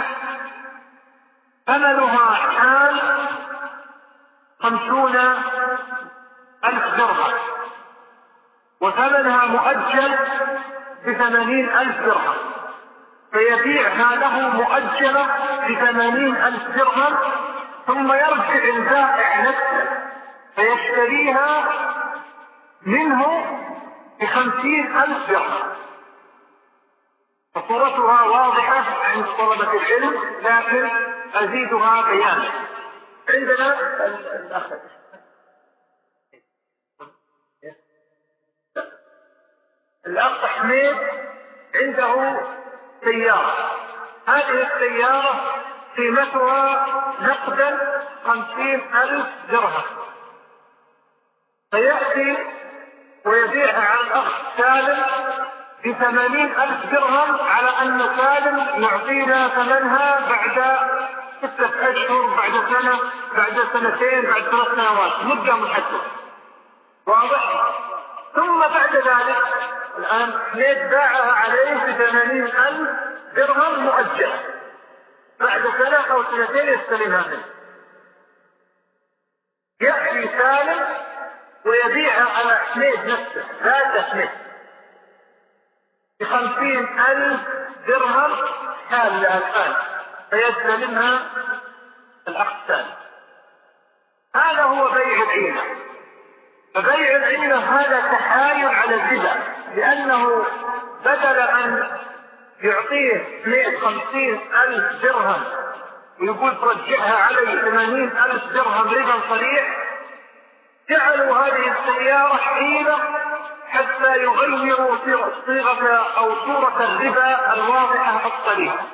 ثمنها حال خمسون ألف درهم وثمنها مؤجل بثمانين ألف درهم، فيبيعها له مؤجلة بثمانين ألف درهم، ثم يرجع البائع نفسه فيشتريها منه بخمسين ألف درهم. فصورتها واضحة عند طلبة العلم، لكن أزيدها بيانا. عندنا الأخ الأخ حميد عنده سيارة، هذه السيارة قيمتها نقدا خمسين ألف درهم، فيأتي ويبيعها على الأخ سالم بثمانين ألف درهم، على أن سالم يعطينا ثمنها بعد ستة أشهر، بعد سنة، بعد سنتين، بعد ثلاث سنوات، مدة محددة. واضح؟ ثم بعد ذلك الآن حميد باعها عليه بثمانين ألف درهم مؤجلة، بعد سنة أو سنتين يستلمها منه. يأتي سالم ويبيعها على حميد نفسه، ذات حميد، بخمسين ألف درهم حالة الآن، فيستلمها الأخ سالم. هذا هو بيع العينة. فبيع العينة هذا تحايل على الربا، لأنه بدل أن يعطيه مئة وخمسين ألف درهم ويقول ترجعها علي ثمانين ألف درهم ربا صريح، جعلوا هذه السيارة حيلة حتى يغيروا صيغة أو صورة الربا الواضحة الصريحة.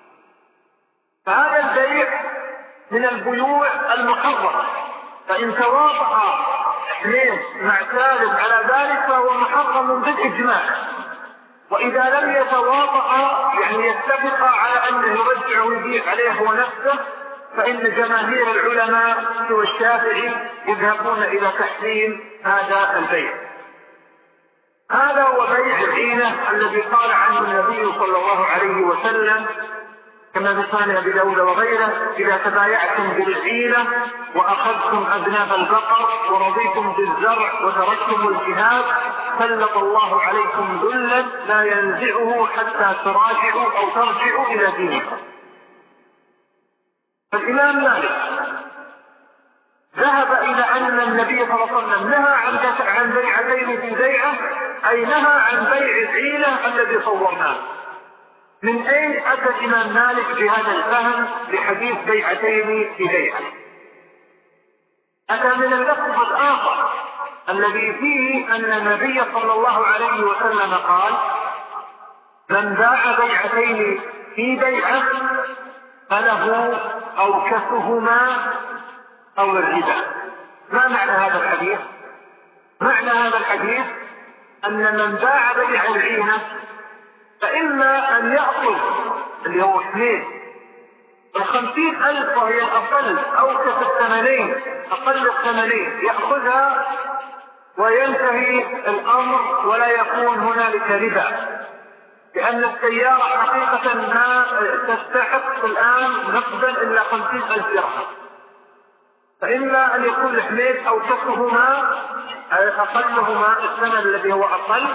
فهذا البيع من البيوع المحرمة، فإن تواطأ حميد مع سالم على ذلك فهو محرم بالإجماع. وإذا لم يتواطأ يعني يتفقا على أنه يرجع ويبيع عليه هو نفسه، فإن جماهير العلماء والشافعي يذهبون إلى تحريم هذا البيع. هذا هو بيع العينة الذي قال عنه النبي صلى الله عليه وسلم كما في سنن أبي داود وغيره: إذا تبايعتم بالعينة وأخذتم أذناب البقر ورضيتم بالزرع وتركتم الجهاد سلط الله عليكم ذلا لا ينزعه حتى تراجعوا أو ترجعوا إلى دينكم. فالإمام مالك ذهب إلى أن النبي صلى الله عليه وسلم نهى عن بيعتين في بيعة، أي نهى عن بيع العينة الذي صورناه. من أين أتى الإمام مالك بهذا الفهم لحديث بيعتين في بيعة؟ أتى من اللفظ الآخر الذي فيه أن النبي صلى الله عليه وسلم قال: من باع بيعتين في بيعة فله أوكسهما أو الربا. ما معنى هذا الحديث؟ معنى هذا الحديث أن من باع بيع العينة فإما أن يأخذ اللي هو اثنين الخمسين ألف وهي الأقل أوكس الثمنين، أقل الثمنين يأخذها وينتهي الأمر ولا يكون هنالك ربا، لأن السيارة حقيقة ما تستحق الآن نقدا إلا خمسين ألف درهم. فإما أن يكون الحميد أوكسهما أقلهما الثمن الذي هو أقل،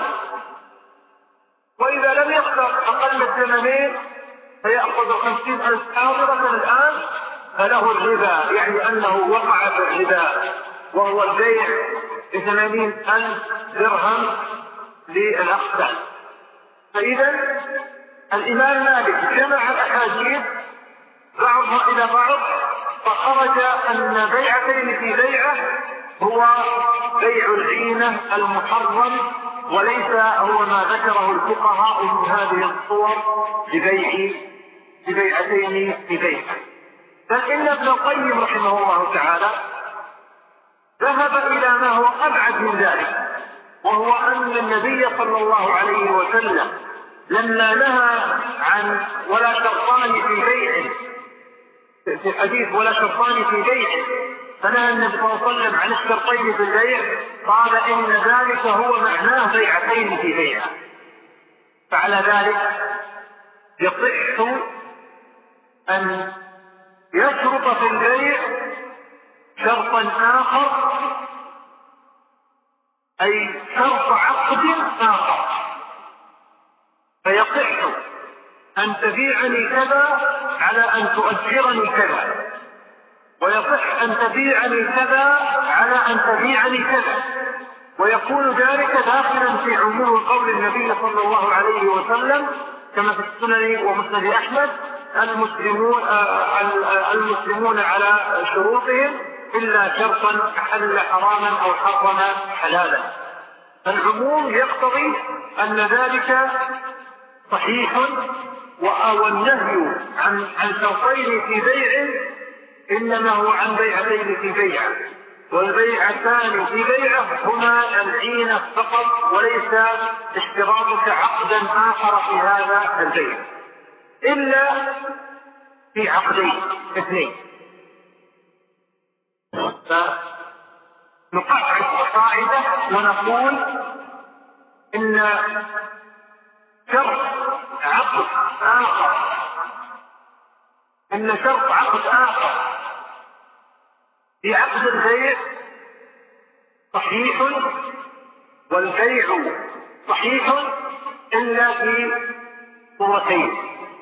وإذا لم يقدر أقل الثمنين فيأخذ خمسين ألف حاضرة الآن فله الربا، يعني أنه وقع في الربا، وهو البيع بثمانين ألف درهم للأقسام. فإذا الإمام مالك جمع الأحاديث بعضها إلى بعض، فخرج أن بيعتين في بيعة هو بيع العينة المحرم، وليس هو ما ذكره الفقهاء من هذه الصور ببيع ببيعتين في بيعة. بل إن ابن القيم رحمه الله تعالى ذهب إلى ما هو أبعد من ذلك، وهو أن النبي صلى الله عليه وسلم لما نهى عن ولا شرطان في بيع، في الحديث ولا شرطان في بيع، فنهى النبي صلى الله عليه وسلم عن الشرطين في البيع، قال إن ذلك هو معناه بيعتين في بيع. فعلى ذلك يصح أن يشرط في البيع شرطا آخر، أي شرط عقد آخر، فيصح أن تبيعني كذا على أن تؤجرني كذا، ويصح أن تبيعني كذا على أن تبيعني كذا، ويكون ذلك داخلا في عموم قول النبي صلى الله عليه وسلم كما في السنن ومسند أحمد: المسلمون المسلمون على شروطهم إلا شرطا أحل حراما أو حرم حلالا. العموم يقتضي أن ذلك صحيح، والنهي عن عن شرطين في بيع إنما هو عن بيعتين في بيع، والبيعتان في بيعه هما العينة فقط، وليس اشتراطك عقدا آخر في هذا البيع إلا في عقدين اثنين. فنقعد القاعدة ونقول إن شرط عقد آخر إن شرط عقد آخر في عقد البيع صحيح، والبيع صحيح إلا في صورتين.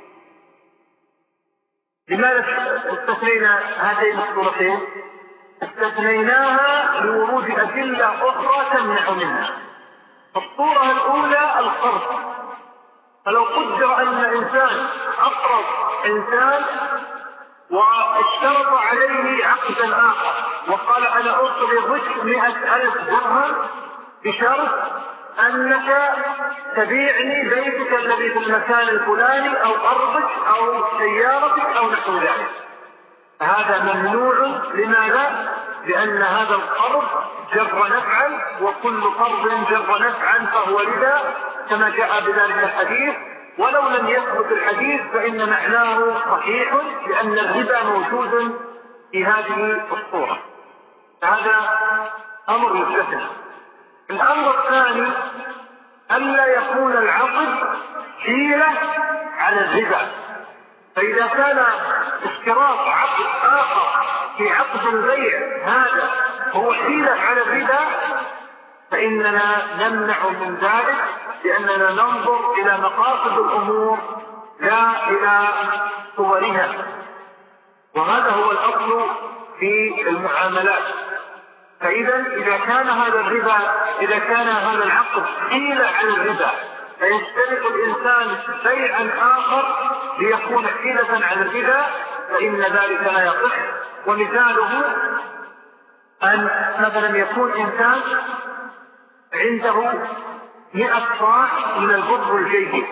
لماذا استثنينا هاتين الصورتين؟ استثنيناها لورود أدلة أخرى تمنع منها. الصورة الأولى القرض، فلو قدر أن إنسان أقرض إنسان واشترط عليه عقدا آخر وقال أنا أقرضك مئة ألف درهم بشرط أنك تبيعني بيتك الذي في المكان الفلاني أو أرضك أو سيارتك أو نحو ذلك، هذا ممنوع. لماذا؟ لأن هذا القرض جر نفعا، وكل قرض جر نفعا فهو ربا كما جاء بذلك الحديث، ولو لم يثبت الحديث فإن معناه صحيح، لأن الربا موجود في هذه الصورة. هذا أمر مستثنى. الأمر الثاني ألا يكون العقد حيلة على الربا، فإذا كان اشتراط عقد آخر في عقد البيع هذا هو حيلة على الربا فإننا نمنع من ذلك، لأننا ننظر إلى مقاصد الأمور لا إلى صورها، وهذا هو الأصل في المعاملات. فإذا إذا كان هذا الربا إذا كان هذا العقد حيلة على الربا فيشترط الإنسان بيعا آخر ليكون حيلة على الربا فإن ذلك لا يصح. ومثاله أن مثلا يكون إنسان عنده مئة صاع من البر الجيد،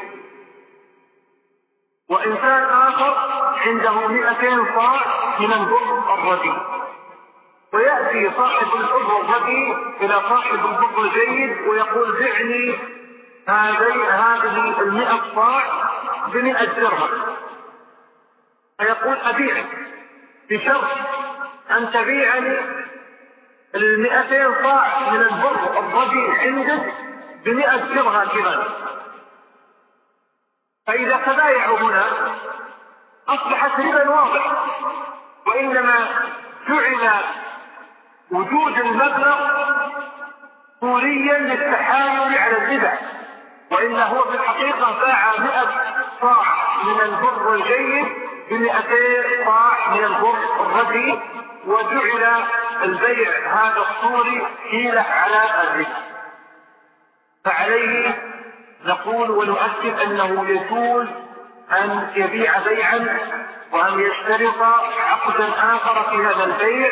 وإنسان آخر عنده مئتين صاع من البر الرديء، ويأتي صاحب البر الرديء إلى صاحب البر الجيد ويقول بعني هذه المئة صاع بمئة درهم، فيقول أبيعك بشرط أن تبيعني المئتين صاع من البر الرديء عندك بمئة درهم كذا. فإذا تبايعوا هنا أصبحت ربا واضح، وإنما جعل وجود المبلغ صوريا للتحايل على الربا، وإنه هو في الحقيقة باع مئة صاع من البر الجيد بمئتين صاع من البر الرديء، وجعل البيع هذا الصوري حيلة على الربا. فعليه نقول ونؤكد أنه يجوز أن يبيع بيعا وأن يشترط عقدا آخر في هذا البيع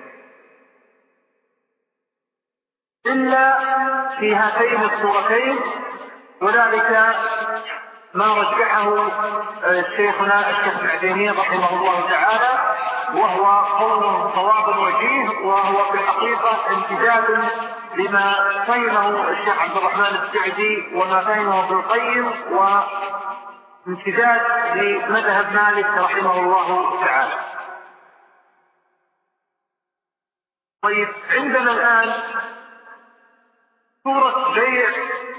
إلا في هاتين الصورتين، وذلك ما رجحه شيخنا الشيخ العثيمين رحمه الله تعالى، وهو قول صواب وجيه، وهو في الحقيقة امتداد لما فهمه الشيخ عبد الرحمن السعدي وما فهمه ابن القيم، وامتداد لمذهب مالك رحمه الله تعالى. طيب، عندنا الآن صورة بيع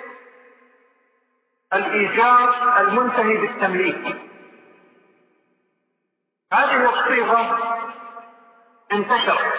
الإيجار المنتهي بالتمليك. هذه الصيغة انتشرت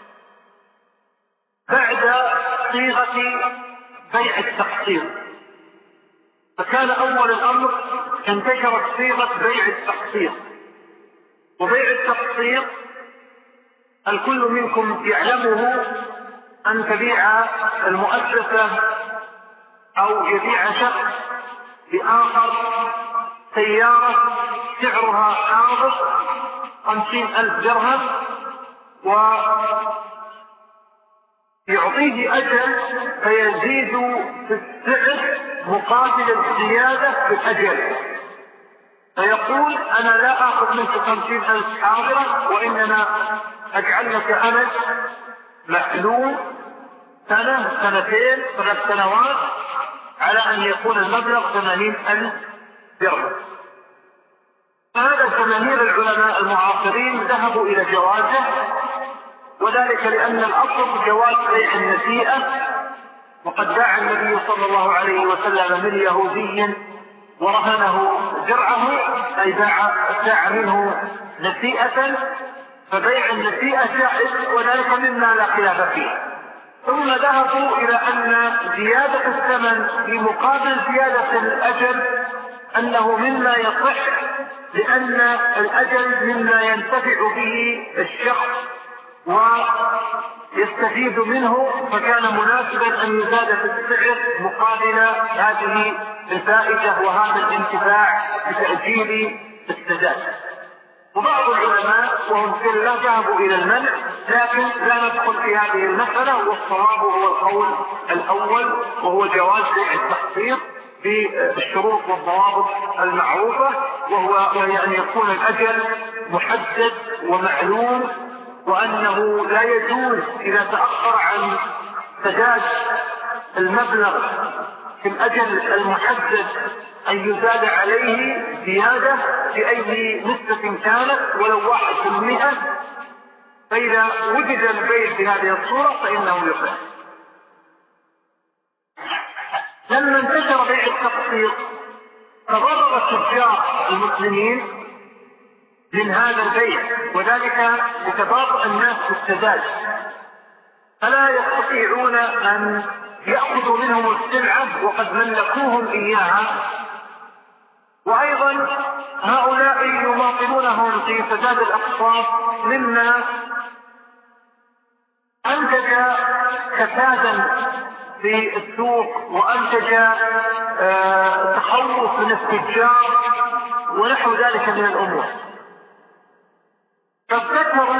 بعد صيغة بيع التقسيط، فكان أول الأمر انتشرت صيغة بيع التقسيط. وبيع التقسيط الكل منكم يعلمه، أن تبيع المؤسسة أو يبيع شخص لآخر سيارة سعرها حاضر خمسين ألف درهم، وفي يعطيه أجل فيزيد في السعر مقابل الزيادة في الأجل، فيقول أنا لا آخذ منك خمسين ألف حاضرة وإنما أجعل لك أمد معلوم سنة سنتين ثلاث سنوات على أن يكون المبلغ ثمانين ألف درهم. فهذا جماهير العلماء المعاصرين ذهبوا إلى جوازه، وذلك لأن الأصل جواز بيع النسيئة، وقد باع النبي صلى الله عليه وسلم من يهودي ورهنه درعه، أي باع ساع منه نسيئة، فبيع النسيئة جائز وذلك مما لا خلاف فيه. ثم ذهبوا إلى أن زيادة الثمن في مقابل زيادة الأجل أنه مما يصح، لأن الأجل مما ينتفع به الشخص ويستفيد منه، فكان مناسبا أن يزاد في السعر مقابل هذه الفائدة وهذا الانتفاع بتأجيل السداد. وبعض العلماء وهم كلا ذهبوا إلى المنع، لكن لا ندخل في هذه المسألة، والصواب هو القول الأول وهو جواز بيع التخفيض بالشروط والضوابط المعروفة، وهو أن يكون الأجل محدد ومعلوم، وأنه لا يجوز إذا تأخر عن سداد المبلغ في الأجل المحدد أن يزاد عليه زيادة بأي نسبة كانت ولو واحد في المئة، فإذا وجد البيع بهذه الصورة فإنه يصح. لما انتشر بيع التقسيط تضرر تجار المسلمين من هذا البيع، وذلك لتباطؤ الناس في السداد، فلا يستطيعون أن يأخذوا منهم السلعة وقد ملكوهم إياها، وأيضا هؤلاء يماطلونهم في سداد الأقساط، مما أنتج كسادا في السوق وأنتج آه تخوف من التجار ونحو ذلك من الأمور. فابتكروا